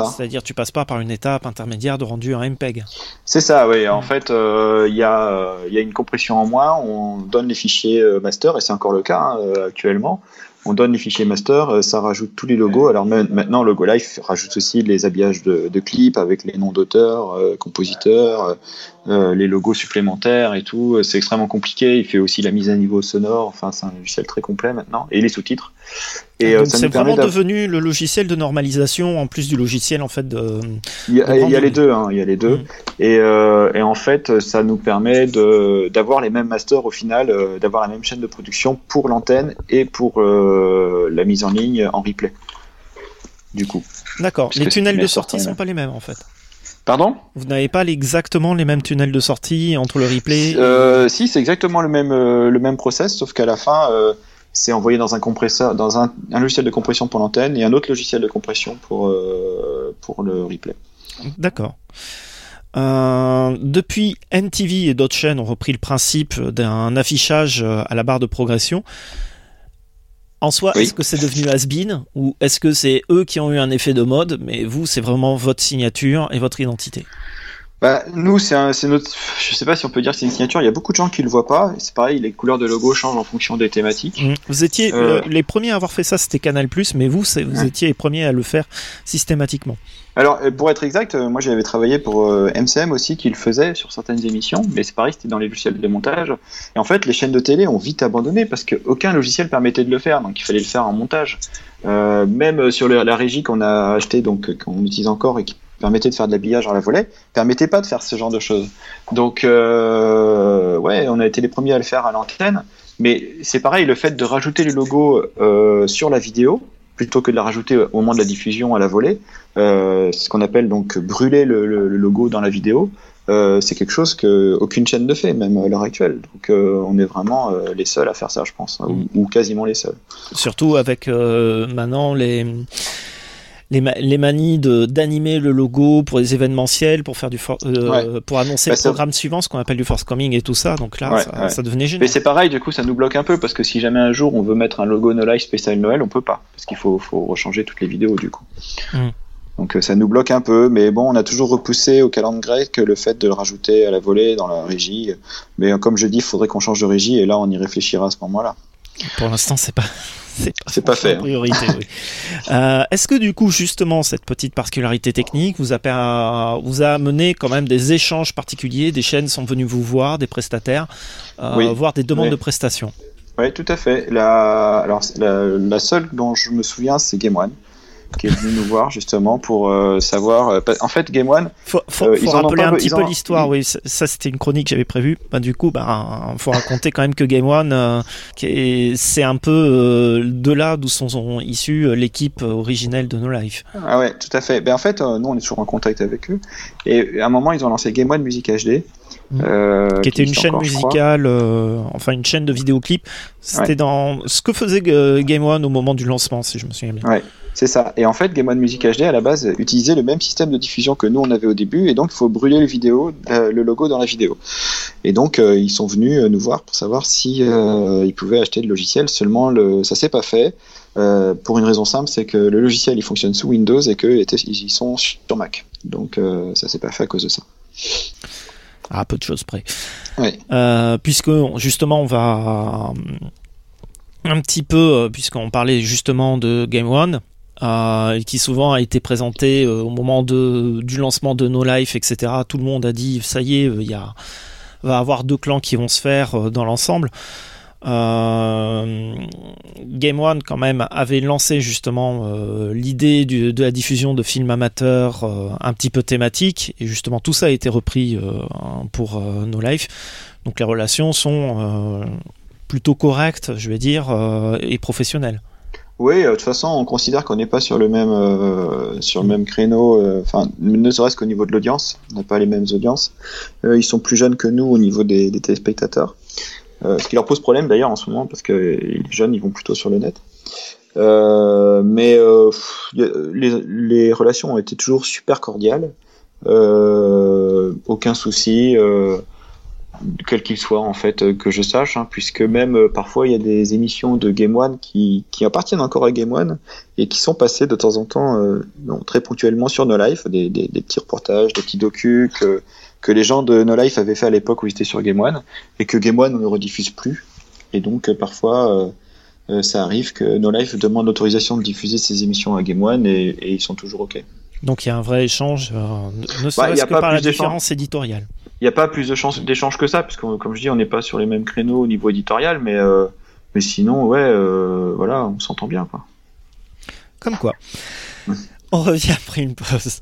Speaker 1: C'est-à-dire tu passes pas par une étape intermédiaire de rendu en MPEG.
Speaker 3: C'est ça, oui. En fait, il y a une compression en moins. On donne les fichiers master, et c'est encore le cas actuellement. On donne les fichiers master, ça rajoute tous les logos. Alors maintenant, Logo Life rajoute aussi les habillages de clips avec les noms d'auteurs, compositeurs, les logos supplémentaires et tout. C'est extrêmement compliqué. Il fait aussi la mise à niveau sonore. Enfin, c'est un logiciel très complet maintenant. Et les sous-titres. Et
Speaker 1: donc
Speaker 3: ça
Speaker 1: c'est
Speaker 3: nous permet
Speaker 1: vraiment devenu le logiciel de normalisation en plus du logiciel en fait de.
Speaker 3: Il y a les deux, hein. Il y a les deux. Et en fait, ça nous permet d'avoir les mêmes masters au final, d'avoir la même chaîne de production pour l'antenne et pour la mise en ligne en replay. du coup.
Speaker 1: D'accord.
Speaker 3: Puisque
Speaker 1: Les tunnels
Speaker 3: c'est
Speaker 1: de
Speaker 3: les
Speaker 1: sortie
Speaker 3: sorties,
Speaker 1: sont
Speaker 3: là.
Speaker 1: pas les mêmes en fait.
Speaker 3: Pardon?
Speaker 1: Vous n'avez pas exactement les mêmes tunnels de sortie entre le replay.
Speaker 3: Si, c'est exactement le même process, sauf qu'à la fin, c'est envoyé dans un compresseur, dans un logiciel de compression pour l'antenne et un autre logiciel de compression pour le replay.
Speaker 1: D'accord. Depuis, NTV et d'autres chaînes ont repris le principe d'un affichage à la barre de progression. En soi,
Speaker 3: Oui.
Speaker 1: est-ce que c'est devenu has-been ou est-ce que c'est eux qui ont eu un effet de mode, mais vous, c'est vraiment votre signature et votre identité?
Speaker 3: Bah, nous, c'est notre. Je sais pas si on peut dire que c'est une signature. Il y a beaucoup de gens qui le voient pas. C'est pareil, les couleurs de logo changent en fonction des thématiques.
Speaker 1: Vous étiez les premiers à avoir fait ça, c'était Canal+, mais vous
Speaker 3: Ouais.
Speaker 1: étiez les premiers à le faire systématiquement.
Speaker 3: Alors, pour être exact, moi j'avais travaillé pour MCM aussi qui le faisait sur certaines émissions, mais c'est pareil, c'était dans les logiciels de montage. Et en fait, les chaînes de télé ont vite abandonné parce qu'aucun logiciel permettait de le faire, donc il fallait le faire en montage. Même sur la régie qu'on a acheté, donc qu'on utilise encore et qui permettait de faire de l'habillage à la volée, permettait pas de faire ce genre de choses. Donc, ouais, on a été les premiers à le faire à l'antenne, mais c'est pareil, le fait de rajouter les logos sur la vidéo, plutôt que de la rajouter au moment de la diffusion à la volée, ce qu'on appelle donc brûler le logo dans la vidéo, c'est quelque chose que aucune chaîne ne fait, même à l'heure actuelle. Donc on est vraiment les seuls à faire ça, je pense, hein, ou quasiment les seuls.
Speaker 1: Surtout avec maintenant les manies d'animer le logo pour les événementiels, pour faire pour annoncer
Speaker 3: Bah,
Speaker 1: le programme suivant, ce qu'on appelle du forthcoming et tout ça. Donc là,
Speaker 3: Ouais,
Speaker 1: ça devenait
Speaker 3: Mais
Speaker 1: génial.
Speaker 3: c'est pareil, du coup, ça nous bloque un peu parce que si jamais un jour on veut mettre un logo No Life spécial Noël, on peut pas parce qu'il faut rechanger toutes les vidéos du coup. Donc ça nous bloque un peu, mais bon, on a toujours repoussé au calendrier grec le fait de le rajouter à la volée dans la régie. Mais comme je dis, il faudrait qu'on change de régie et là, on y réfléchira à ce moment-là.
Speaker 1: Pour l'instant, c'est pas
Speaker 3: pas fait,
Speaker 1: en priorité. Oui. Est-ce que du coup, justement, cette petite particularité technique vous a amené quand même des échanges particuliers? Des chaînes sont venues vous voir, des prestataires, voire des demandes de prestations?
Speaker 3: Oui, tout à fait. La seule dont je me souviens, c'est Game One, qui est venu nous voir justement pour savoir. En fait, Game One,
Speaker 1: faut rappeler un petit peu l'histoire. Oui, ça c'était une chronique que j'avais prévue. Du coup, faut raconter quand même que Game One, c'est un peu de là d'où sont issus l'équipe originelle de No Life.
Speaker 3: Ah ouais, tout à fait. En fait, nous on est toujours en contact avec eux. Et à un moment, ils ont lancé Game One Music HD.
Speaker 1: Qui était une chaîne musicale, enfin une chaîne de vidéoclips. C'était dans ce que faisait Game One au moment du lancement, si je me souviens bien.
Speaker 3: Ouais, c'est ça. Et en fait, Game One Music HD à la base utilisait le même système de diffusion que nous on avait au début, et donc il faut brûler le logo dans la vidéo. Et donc ils sont venus nous voir pour savoir si ils pouvaient acheter le logiciel. Seulement, ça s'est pas fait. Pour une raison simple, c'est que le logiciel il fonctionne sous Windows et qu'ils sont sur Mac. Donc ça s'est pas fait à cause de ça.
Speaker 1: À peu de choses près.
Speaker 3: Oui.
Speaker 1: Puisque justement on va un petit peu, puisqu'on parlait justement de Game One, qui souvent a été présenté au moment du lancement de No Life, etc. Tout le monde a dit ça y est, va avoir deux clans qui vont se faire dans l'ensemble. Game One quand même avait lancé justement l'idée de la diffusion de films amateurs un petit peu thématiques, et justement tout ça a été repris pour No Life. Donc les relations sont plutôt correctes, je vais dire, et professionnelles.
Speaker 3: Oui, de toute façon, on considère qu'on n'est pas sur le même créneau, ne serait-ce qu'au niveau de l'audience, on n'a pas les mêmes audiences. Ils sont plus jeunes que nous au niveau des téléspectateurs. Ce qui leur pose problème d'ailleurs en ce moment parce que les jeunes ils vont plutôt sur le net. Les relations ont été toujours super cordiales, aucun souci, quel qu'il soit en fait que je sache, hein, puisque même parfois il y a des émissions de Game One qui appartiennent encore à Game One et qui sont passées de temps en temps, très ponctuellement sur No Life, des petits reportages, des petits docus que les gens de No Life avaient fait à l'époque où ils étaient sur Game One et que Game One ne rediffuse plus. Et donc parfois ça arrive que No Life demande l'autorisation de diffuser ces émissions à Game One et ils sont toujours OK.
Speaker 1: Donc il y a un vrai échange, ne serait-ce que par la différence éditoriale.
Speaker 3: Il n'y a pas plus d'échange que ça, parce que comme je dis, on n'est pas sur les mêmes créneaux au niveau éditorial, mais sinon, voilà, on s'entend bien, quoi.
Speaker 1: Comme quoi. On revient après une pause.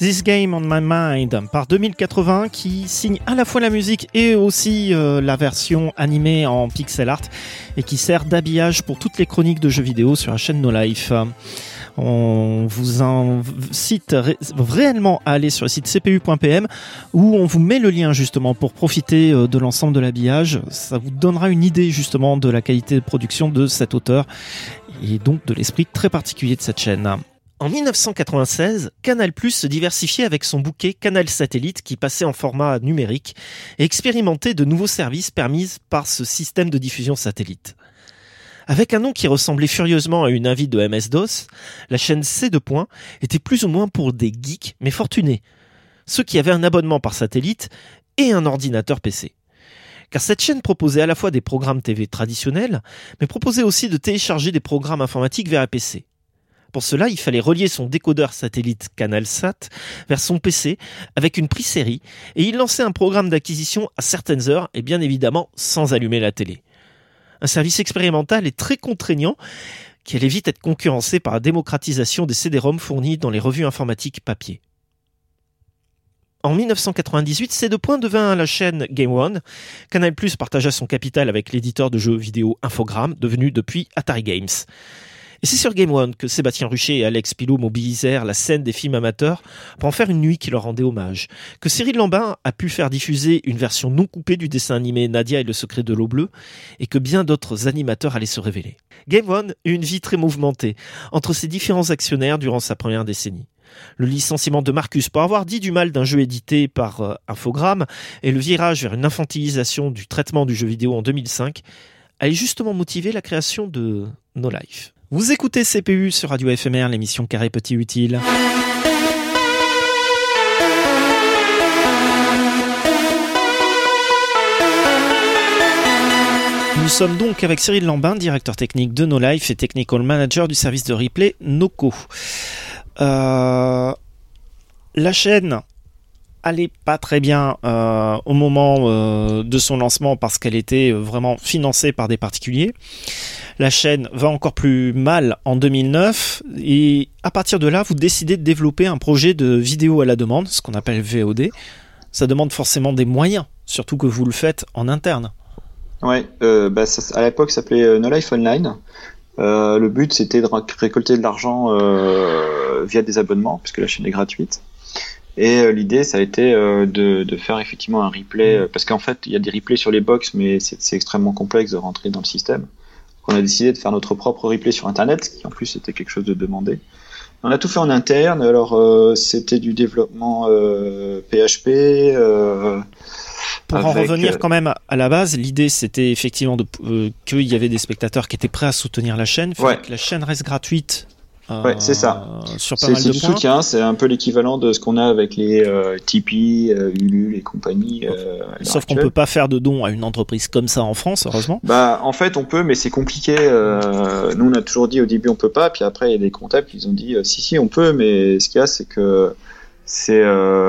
Speaker 1: This Game on My Mind par 2080 qui signe à la fois la musique et aussi la version animée en pixel art et qui sert d'habillage pour toutes les chroniques de jeux vidéo sur la chaîne No Life. On vous incite réellement à aller sur le site cpu.pm où on vous met le lien justement pour profiter de l'ensemble de l'habillage. Ça vous donnera une idée justement de la qualité de production de cet auteur et donc de l'esprit très particulier de cette chaîne. En 1996, Canal+ se diversifiait avec son bouquet Canal Satellite qui passait en format numérique et expérimentait de nouveaux services permis par ce système de diffusion satellite. Avec un nom qui ressemblait furieusement à une invite de MS-DOS, la chaîne C2 était plus ou moins pour des geeks mais fortunés, ceux qui avaient un abonnement par satellite et un ordinateur PC. Car cette chaîne proposait à la fois des programmes TV traditionnels, mais proposait aussi de télécharger des programmes informatiques vers un PC. Pour cela, il fallait relier son décodeur satellite CanalSat vers son PC avec une prise série et il lançait un programme d'acquisition à certaines heures et bien évidemment sans allumer la télé. Un service expérimental et très contraignant qui allait vite être concurrencé par la démocratisation des CD-ROM fournis dans les revues informatiques papier. En 1998, C2 devint la chaîne Game One. Canal+ partagea son capital avec l'éditeur de jeux vidéo Infogrames, devenu depuis Atari Games. Et c'est sur Game One que Sébastien Ruchet et Alex Pilot mobilisèrent la scène des films amateurs pour en faire une nuit qui leur rendait hommage. Que Cyril Lambin a pu faire diffuser une version non coupée du dessin animé Nadia et le secret de l'eau bleue et que bien d'autres animateurs allaient se révéler. Game One eut une vie très mouvementée entre ses différents actionnaires durant sa première décennie. Le licenciement de Marcus pour avoir dit du mal d'un jeu édité par Infogrames et le virage vers une infantilisation du traitement du jeu vidéo en 2005 allaient justement motiver la création de No Life. Vous écoutez CPU sur Radio FMR, l'émission Carré Petit Utile. Nous sommes donc avec Cyril Lambin, directeur technique de No Life et technical manager du service de replay Noco. La chaîne allait pas très bien au moment de son lancement parce qu'elle était vraiment financée par des particuliers. La chaîne va encore plus mal en 2009 et à partir de là, vous décidez de développer un projet de vidéo à la demande, ce qu'on appelle VOD. Ça demande forcément des moyens, surtout que vous le faites en interne.
Speaker 3: Ouais, à l'époque, ça s'appelait No Life Online. Le but, c'était de récolter de l'argent via des abonnements, puisque la chaîne est gratuite. Et l'idée, ça a été de faire effectivement un replay, parce qu'en fait, il y a des replays sur les box, mais c'est extrêmement complexe de rentrer dans le système. Donc, on a décidé de faire notre propre replay sur Internet, qui en plus était quelque chose de demandé. On a tout fait en interne. Alors, c'était du développement PHP.
Speaker 1: Pour en revenir quand même à la base, l'idée c'était effectivement qu'il y avait des spectateurs qui étaient prêts à soutenir la chaîne, que la chaîne reste gratuite.
Speaker 3: Ouais, c'est ça.
Speaker 1: Sur pas mal de
Speaker 3: c'est
Speaker 1: points.
Speaker 3: du soutien, c'est un peu l'équivalent de ce qu'on a avec les Tipeee, Ulule et compagnie.
Speaker 1: Sauf qu'on peut pas faire de dons à une entreprise comme ça en France, heureusement.
Speaker 3: En fait, on peut, mais c'est compliqué. Nous, on a toujours dit au début on peut pas, puis après il y a des comptables qui ont dit si on peut, mais ce qu'il y a c'est que c'est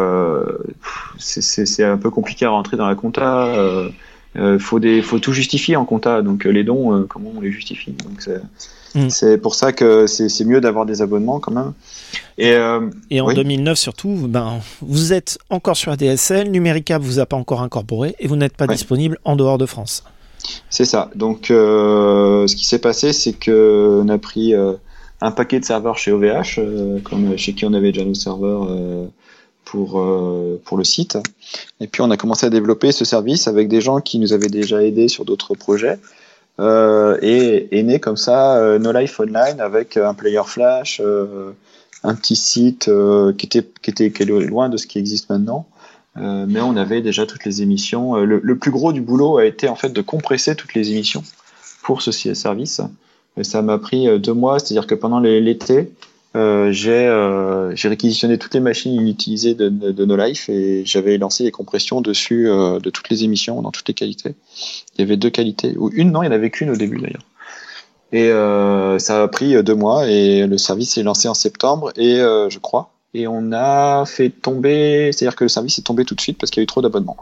Speaker 3: un peu compliqué à rentrer dans la compta. Faut tout justifier en compta, donc les dons, comment on les justifie. Donc c'est pour ça que c'est mieux d'avoir des abonnements quand même. Et
Speaker 1: en 2009 surtout, vous êtes encore sur ADSL, Numéricable vous a pas encore incorporé et vous n'êtes pas disponible en dehors de France.
Speaker 3: C'est ça. Donc ce qui s'est passé, c'est que on a pris un paquet de serveurs chez OVH, comme chez qui on avait déjà nos serveurs pour le site. Et puis on a commencé à développer ce service avec des gens qui nous avaient déjà aidés sur d'autres projets. Et est né comme ça No Life Online avec un player flash, un petit site qui est loin de ce qui existe maintenant. Mais on avait déjà toutes les émissions. Le plus gros du boulot a été en fait de compresser toutes les émissions pour ce service. Et ça m'a pris 2 mois, c'est-à-dire que pendant l'été, j'ai réquisitionné toutes les machines inutilisées de No Life et j'avais lancé les compressions dessus de toutes les émissions dans toutes les qualités. Il y avait 2 qualités, ou une, non, il n'y en avait qu'une au début d'ailleurs. Et ça a pris 2 mois et le service est lancé en septembre et je crois. Et on a fait tomber, c'est-à-dire que le service est tombé tout de suite parce qu'il y a eu trop d'abonnements.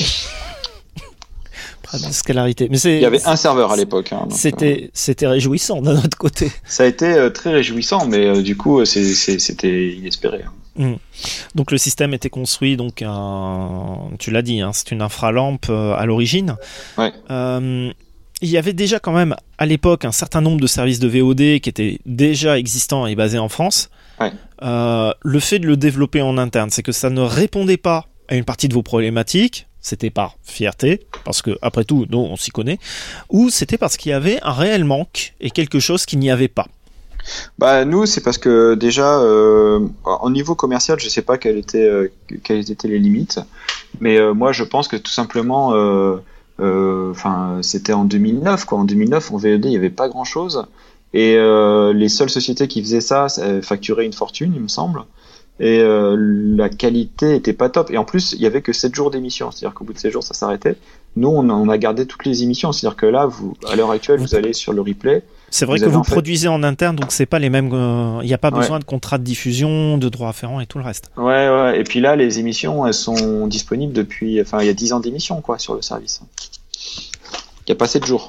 Speaker 1: Scalarité. Mais
Speaker 3: il y avait un serveur à l'époque.
Speaker 1: C'était réjouissant d'un autre côté.
Speaker 3: Ça a été très réjouissant, mais du coup, c'était inespéré.
Speaker 1: Donc le système était construit, donc tu l'as dit, hein, c'est une infralampe à l'origine.
Speaker 3: Ouais.
Speaker 1: Il y avait déjà quand même à l'époque un certain nombre de services de VOD qui étaient déjà existants et basés en France.
Speaker 3: Ouais.
Speaker 1: Le fait de le développer en interne, c'est que ça ne répondait pas à une partie de vos problématiques. C'était par fierté, parce que après tout, nous on s'y connaît, ou c'était parce qu'il y avait un réel manque et quelque chose qu'il n'y avait pas.
Speaker 3: Bah nous c'est parce que déjà au niveau commercial je sais pas quelles étaient les limites, mais moi je pense que tout simplement c'était en 2009 quoi. En 2009 en VOD il y avait pas grand chose et les seules sociétés qui faisaient ça facturaient une fortune il me semble et la qualité était pas top et en plus il y avait que 7 jours d'émission, c'est-à-dire qu'au bout de 7 jours ça s'arrêtait. Nous on a gardé toutes les émissions, c'est-à-dire que là à l'heure actuelle vous allez sur le replay.
Speaker 1: C'est vrai que vous produisez en interne, donc c'est pas les mêmes. Il n'y a pas besoin de contrat de diffusion, de droits afférents et tout le reste.
Speaker 3: Ouais. Et puis là, les émissions, elles sont disponibles depuis. Enfin, il y a 10 ans d'émissions, quoi, sur le service. Il n'y a pas 7 jours.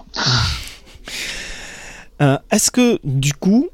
Speaker 1: Est-ce que, du coup,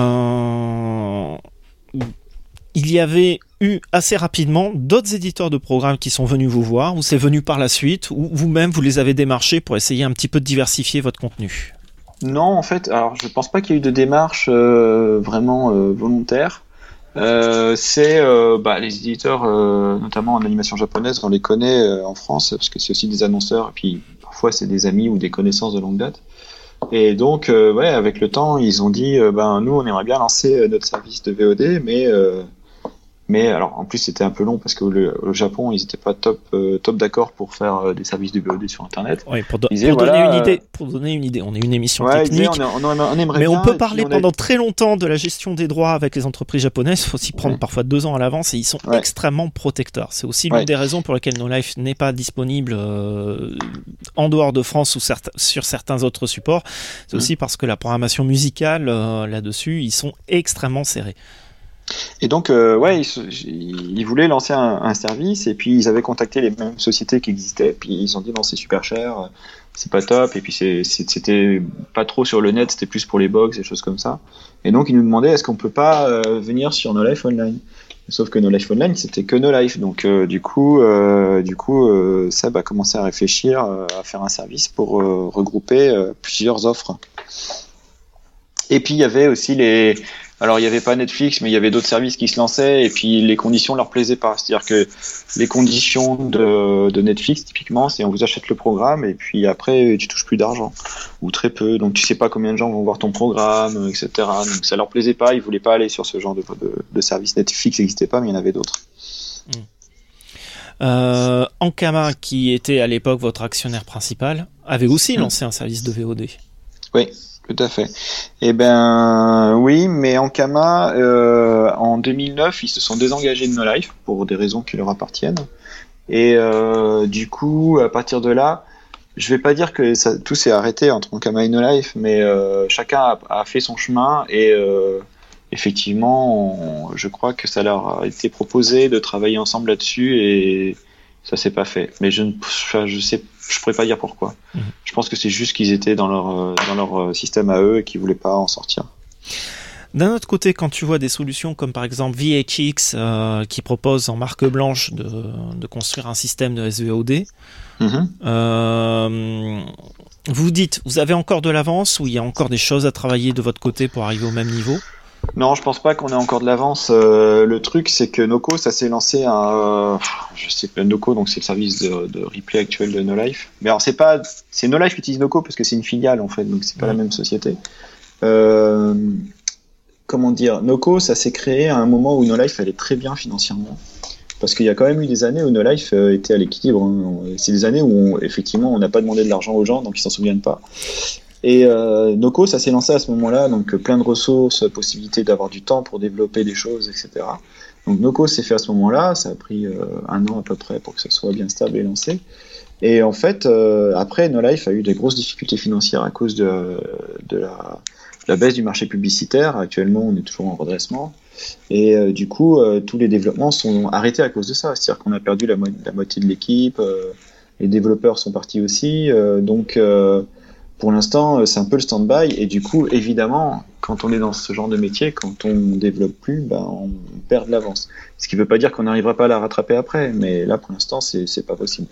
Speaker 1: il y avait eu assez rapidement d'autres éditeurs de programmes qui sont venus vous voir, ou c'est venu par la suite, ou vous-même, vous les avez démarchés pour essayer un petit peu de diversifier votre contenu ?
Speaker 3: Non, en fait, alors je pense pas qu'il y ait eu de démarche vraiment volontaire. C'est les éditeurs, notamment en animation japonaise, on les connaît en France parce que c'est aussi des annonceurs et puis parfois c'est des amis ou des connaissances de longue date. Et donc, avec le temps, ils ont dit, nous, on aimerait bien lancer notre service de VOD, mais alors en plus c'était un peu long parce que au Japon ils étaient pas top d'accord pour faire des services de VOD sur internet.
Speaker 1: Oui, pour donner une idée, on est une émission technique.
Speaker 3: On aimerait
Speaker 1: mais
Speaker 3: bien,
Speaker 1: on peut parler pendant très longtemps de la gestion des droits avec les entreprises japonaises. Il faut s'y prendre parfois 2 ans à l'avance et ils sont extrêmement protecteurs. C'est aussi l'une des raisons pour lesquelles No Life n'est pas disponible en dehors de France ou sur certains autres supports. C'est aussi parce que la programmation musicale là-dessus, ils sont extrêmement serrés.
Speaker 3: Et donc, ils voulaient lancer un service et puis ils avaient contacté les mêmes sociétés qui existaient. Puis ils ont dit non, c'est super cher, c'est pas top. Et puis c'était pas trop sur le net, c'était plus pour les box et choses comme ça. Et donc ils nous demandaient est-ce qu'on peut pas venir sur No Life Online. Sauf que No Life Online c'était que No Life. Donc du coup, Seb a commencé à réfléchir à faire un service pour regrouper plusieurs offres. Et puis il y avait aussi alors il n'y avait pas Netflix, mais il y avait d'autres services qui se lançaient et puis les conditions leur plaisaient pas. C'est-à-dire que les conditions de Netflix, typiquement, c'est on vous achète le programme et puis après tu touches plus d'argent ou très peu. Donc tu sais pas combien de gens vont voir ton programme, etc. Donc ça leur plaisait pas. Ils voulaient pas aller sur ce genre de service. Netflix n'existait pas, mais il y en avait d'autres.
Speaker 1: Ankama, qui était à l'époque votre actionnaire principal, avait aussi lancé un service de VOD.
Speaker 3: Oui. Tout à fait. Eh ben oui, mais Ankama, en 2009, ils se sont désengagés de No Life pour des raisons qui leur appartiennent. Et du coup, à partir de là, je vais pas dire que tout s'est arrêté entre Ankama et No Life, mais chacun a fait son chemin et effectivement, je crois que ça leur a été proposé de travailler ensemble là-dessus et ça s'est pas fait. Mais je pourrais pas dire pourquoi. Je pense que c'est juste qu'ils étaient dans leur système à eux et qu'ils voulaient pas en sortir.
Speaker 1: D'un autre côté, quand tu vois des solutions comme par exemple VHX qui propose en marque blanche de construire un système de SVOD, vous dites, vous avez encore de l'avance ou il y a encore des choses à travailler de votre côté pour arriver au même niveau ?
Speaker 3: Non, je pense pas qu'on ait encore de l'avance. Le truc, c'est que Noco, ça s'est lancé je sais pas, Noco, donc c'est le service de replay actuel de No Life. Mais alors c'est No Life qui utilise Noco parce que c'est une filiale en fait, donc c'est pas la même société. Comment dire, Noco, ça s'est créé à un moment où No Life allait très bien financièrement. Parce qu'il y a quand même eu des années où No Life était à l'équilibre. Hein. C'est des années où effectivement on n'a pas demandé de l'argent aux gens, donc ils s'en souviennent pas. Et Noco, ça s'est lancé à ce moment-là, donc plein de ressources, possibilité d'avoir du temps pour développer des choses, etc. Donc Noco s'est fait à ce moment-là, ça a pris 1 an à peu près pour que ça soit bien stable et lancé. Et en fait, après, No Life a eu des grosses difficultés financières à cause de la baisse du marché publicitaire. Actuellement, on est toujours en redressement. Et du coup, tous les développements sont arrêtés à cause de ça. C'est-à-dire qu'on a perdu la moitié de l'équipe, les développeurs sont partis aussi. Donc pour l'instant, c'est un peu le stand-by. Et du coup, évidemment, quand on est dans ce genre de métier, quand on développe plus, on perd de l'avance. Ce qui ne veut pas dire qu'on n'arrivera pas à la rattraper après, mais là, pour l'instant, c'est pas possible.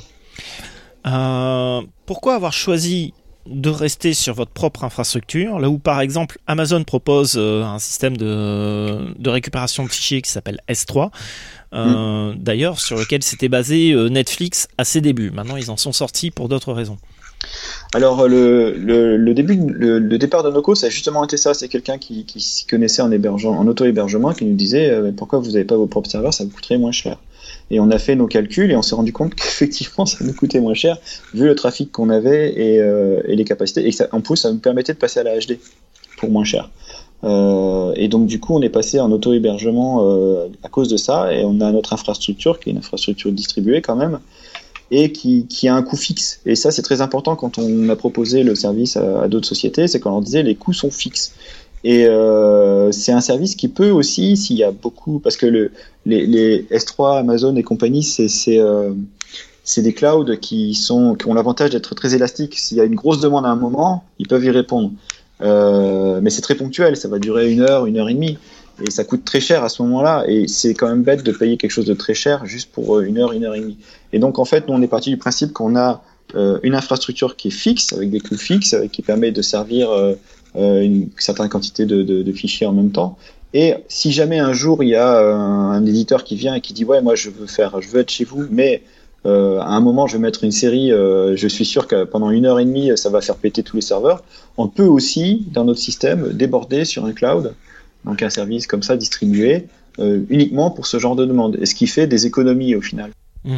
Speaker 1: Pourquoi avoir choisi de rester sur votre propre infrastructure, là où par exemple Amazon propose un système de récupération de fichiers qui s'appelle S3, d'ailleurs sur lequel s'était basé Netflix à ses débuts. Maintenant ils en sont sortis pour d'autres raisons.
Speaker 3: Alors le départ de Noco, ça a justement été ça. C'est quelqu'un qui s'y connaissait en auto-hébergement qui nous disait pourquoi vous n'avez pas vos propres serveurs, ça vous coûterait moins cher. Et on a fait nos calculs et on s'est rendu compte qu'effectivement ça nous coûtait moins cher vu le trafic qu'on avait et les capacités. Et en plus ça nous permettait de passer à la HD pour moins cher. Et donc du coup on est passé en auto-hébergement à cause de ça, et on a notre infrastructure qui est une infrastructure distribuée quand même et qui a un coût fixe. Et ça c'est très important quand on a proposé le service à d'autres sociétés, c'est quand on disait les coûts sont fixes. Et c'est un service qui peut aussi, s'il y a beaucoup, parce que les S3, Amazon et compagnie, c'est des clouds qui ont l'avantage d'être très élastiques. S'il y a une grosse demande à un moment, ils peuvent y répondre. Mais c'est très ponctuel, ça va durer 1 heure, 1 heure et demie. Et ça coûte très cher à ce moment-là. Et c'est quand même bête de payer quelque chose de très cer juste pour 1 heure, 1 heure et demie. Et donc, en fait, nous, on est parti du principe qu'on a une infrastructure qui est fixe, avec des coûts fixes, qui permet de servir une certaine quantité de fichiers en même temps. Et si jamais un jour il y a un éditeur qui vient et qui dit ouais, moi je veux être chez vous, mais à un moment je vais mettre une série, je suis sûr que pendant 1 heure et demie ça va faire péter tous les serveurs, on peut aussi dans notre système déborder sur un cloud, donc un service comme ça distribué uniquement pour ce genre de demande, et ce qui fait des économies au final.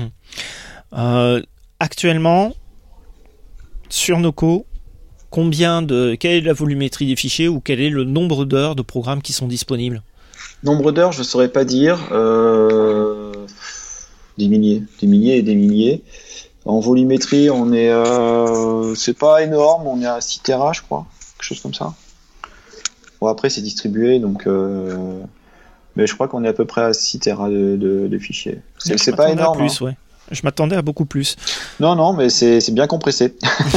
Speaker 1: Actuellement sur Noco, quelle est la volumétrie des fichiers, ou quel est le nombre d'heures de programmes qui sont disponibles?
Speaker 3: Nombre d'heures, je ne saurais pas dire. Des milliers et des milliers. En volumétrie, on est, c'est pas énorme, on est à 6 Tera, je crois, quelque chose comme ça. Bon, après, c'est distribué, donc, mais je crois qu'on est à peu près à 6 Tera de fichiers. C'est pas énorme.
Speaker 1: Plus, ouais. Je m'attendais à beaucoup plus.
Speaker 3: Non, mais c'est bien compressé.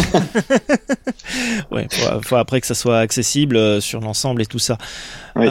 Speaker 1: Ouais, faut après que ça soit accessible sur l'ensemble et tout ça.
Speaker 3: Oui.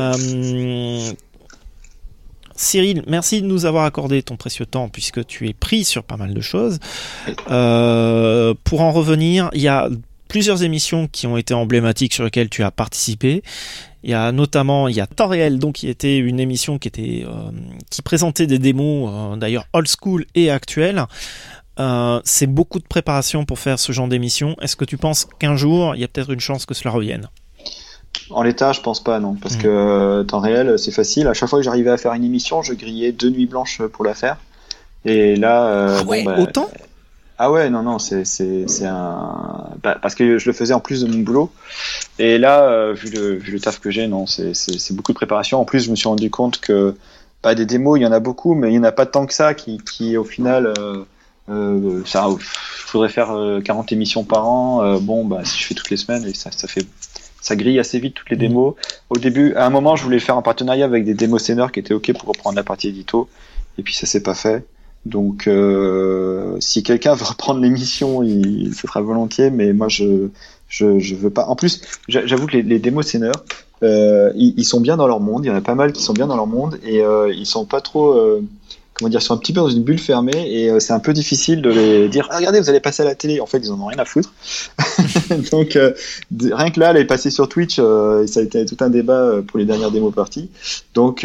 Speaker 1: Cyril, merci de nous avoir accordé ton précieux temps puisque tu es pris sur pas mal de choses. Pour en revenir, il y a plusieurs émissions qui ont été emblématiques sur lesquelles tu as participé. Il y a notamment Temps Réel, donc qui était une émission qui présentait des démos, d'ailleurs old school et actuelles. C'est beaucoup de préparation pour faire ce genre d'émission. Est-ce que tu penses qu'un jour, il y a peut-être une chance que cela revienne?
Speaker 3: En l'état, je pense pas, non, parce que Temps Réel, c'est facile. À chaque fois que j'arrivais à faire une émission, je grillais 2 nuits blanches pour la faire. Et là,
Speaker 1: autant?
Speaker 3: Ah ouais, non, c'est parce que je le faisais en plus de mon boulot. Et là, vu le taf que j'ai, non, c'est beaucoup de préparation. En plus, je me suis rendu compte que des démos, il y en a beaucoup, mais il y en a pas tant que ça qui au final, faudrait faire 40 émissions par an. Si je fais toutes les semaines, et ça grille assez vite toutes les démos. Au début, à un moment, je voulais le faire en partenariat avec des démos seniors qui étaient OK pour reprendre la partie édito, et puis ça s'est pas fait. Donc, si quelqu'un veut reprendre l'émission, il se fera volontiers, mais moi, je veux pas. En plus, j'avoue que les démos seniors, ils sont bien dans leur monde. Il y en a pas mal qui sont bien dans leur monde, et ils sont pas trop, ils sont un petit peu dans une bulle fermée, et c'est un peu difficile de les dire regardez, vous allez passer à la télé. En fait, ils en ont rien à foutre. Donc, rien que là, elle est passée sur Twitch, ça a été tout un débat pour les dernières démos parties. Donc,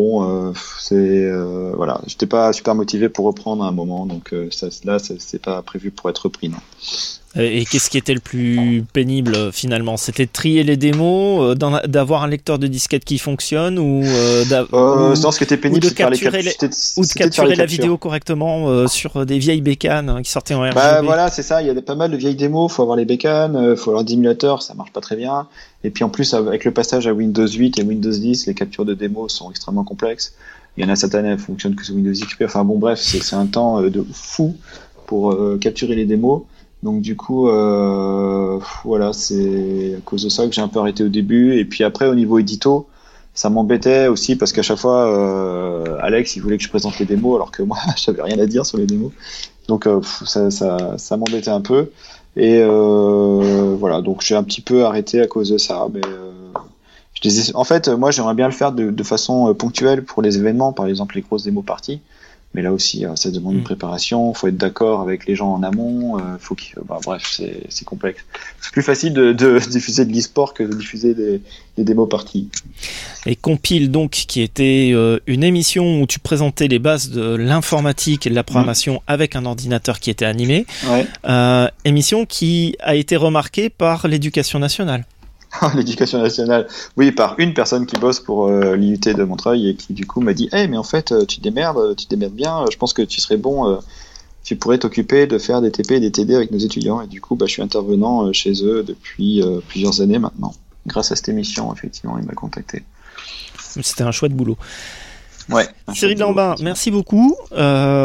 Speaker 3: voilà, j'étais pas super motivé pour reprendre à un moment, donc c'est pas prévu pour être repris, non.
Speaker 1: Et qu'est-ce qui était le plus pénible finalement? C'était de trier les démos, d'avoir un lecteur de disquette qui fonctionne, ou
Speaker 3: non, ce qui était pénible,
Speaker 1: c'est de capturer la vidéo correctement sur des vieilles bécanes qui sortaient en RGB.
Speaker 3: Voilà, c'est ça. Il y a pas mal de vieilles démos. Faut avoir les bécanes, faut avoir d'émulateurs, ça marche pas très bien. Et puis en plus, avec le passage à Windows 8 et Windows 10, les captures de démos sont extrêmement complexes. Il y en a certaines qui fonctionnent que sur Windows XP. Enfin bon, bref, c'est un temps de fou pour capturer les démos. Donc du coup, voilà, c'est à cause de ça que j'ai un peu arrêté au début. Et puis après, au niveau édito, ça m'embêtait aussi parce qu'à chaque fois, Alex, il voulait que je présente les démos alors que moi, j'avais rien à dire sur les démos. Donc ça m'embêtait un peu. Et voilà, donc j'ai un petit peu arrêté à cause de ça. Mais en fait, moi, j'aimerais bien le faire de façon ponctuelle pour les événements, par exemple les grosses démo parties. Mais là aussi, ça demande une préparation. Faut être d'accord avec les gens en amont. Bref, c'est complexe. C'est plus facile de diffuser de l'e-sport que de diffuser des démos parties.
Speaker 1: Et Compile, donc, qui était une émission où tu présentais les bases de l'informatique et de la programmation avec un ordinateur qui était animé.
Speaker 3: Ouais.
Speaker 1: Émission qui a été remarquée par l'Éducation nationale.
Speaker 3: L'Éducation nationale, oui, par une personne qui bosse pour l'IUT de Montreuil et qui du coup m'a dit hey, mais en fait tu te démerdes bien, je pense que tu serais bon, tu pourrais t'occuper de faire des TP et des TD avec nos étudiants. Et du coup je suis intervenant chez eux depuis plusieurs années maintenant. Grâce à cette émission, effectivement, il m'a contacté.
Speaker 1: C'était un chouette boulot.
Speaker 3: Ouais.
Speaker 1: Cyril Lambin, merci beaucoup et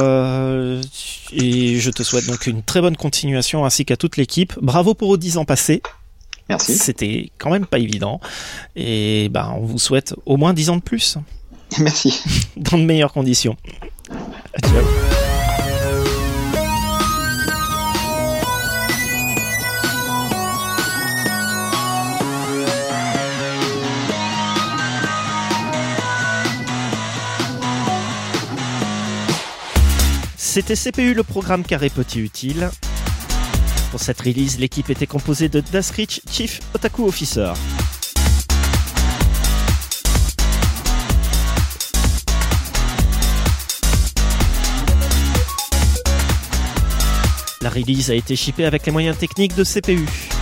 Speaker 1: je te souhaite donc une très bonne continuation ainsi qu'à toute l'équipe. Bravo pour vos 10 ans passés.
Speaker 3: Merci.
Speaker 1: C'était quand même pas évident. Et on vous souhaite au moins 10 ans de plus.
Speaker 3: Merci.
Speaker 1: Dans de meilleures conditions. Ciao. C'était CPU, le programme carré petit utile. Pour cette release, l'équipe était composée de Daskrich, Chief Otaku Officer. La release a été shippée avec les moyens techniques de CPU.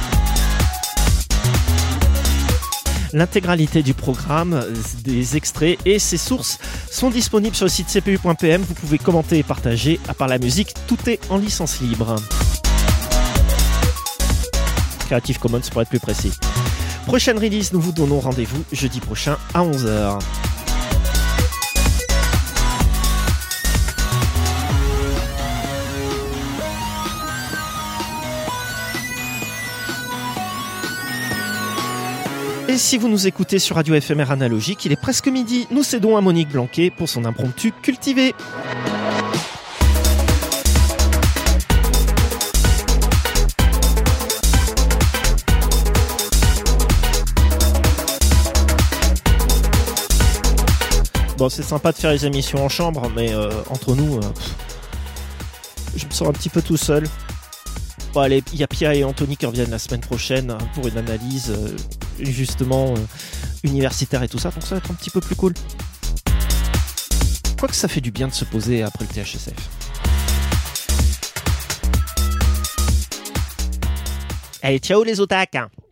Speaker 1: L'intégralité du programme, des extraits et ses sources sont disponibles sur le site cpu.pm. Vous pouvez commenter et partager. À part la musique, tout est en licence libre. Creative Commons pour être plus précis. Prochaine release, nous vous donnons rendez-vous jeudi prochain à 11h. Et si vous nous écoutez sur Radio FMR Analogique, il est presque midi. Nous cédons à Monique Blanquet pour son impromptu cultivé. Bon, c'est sympa de faire les émissions en chambre, mais entre nous, je me sens un petit peu tout seul. Bon, allez, il y a Pia et Anthony qui reviennent la semaine prochaine pour une analyse justement universitaire et tout ça, donc ça va être un petit peu plus cool. Quoique ça fait du bien de se poser après le THSF. Allez, ciao les otaques!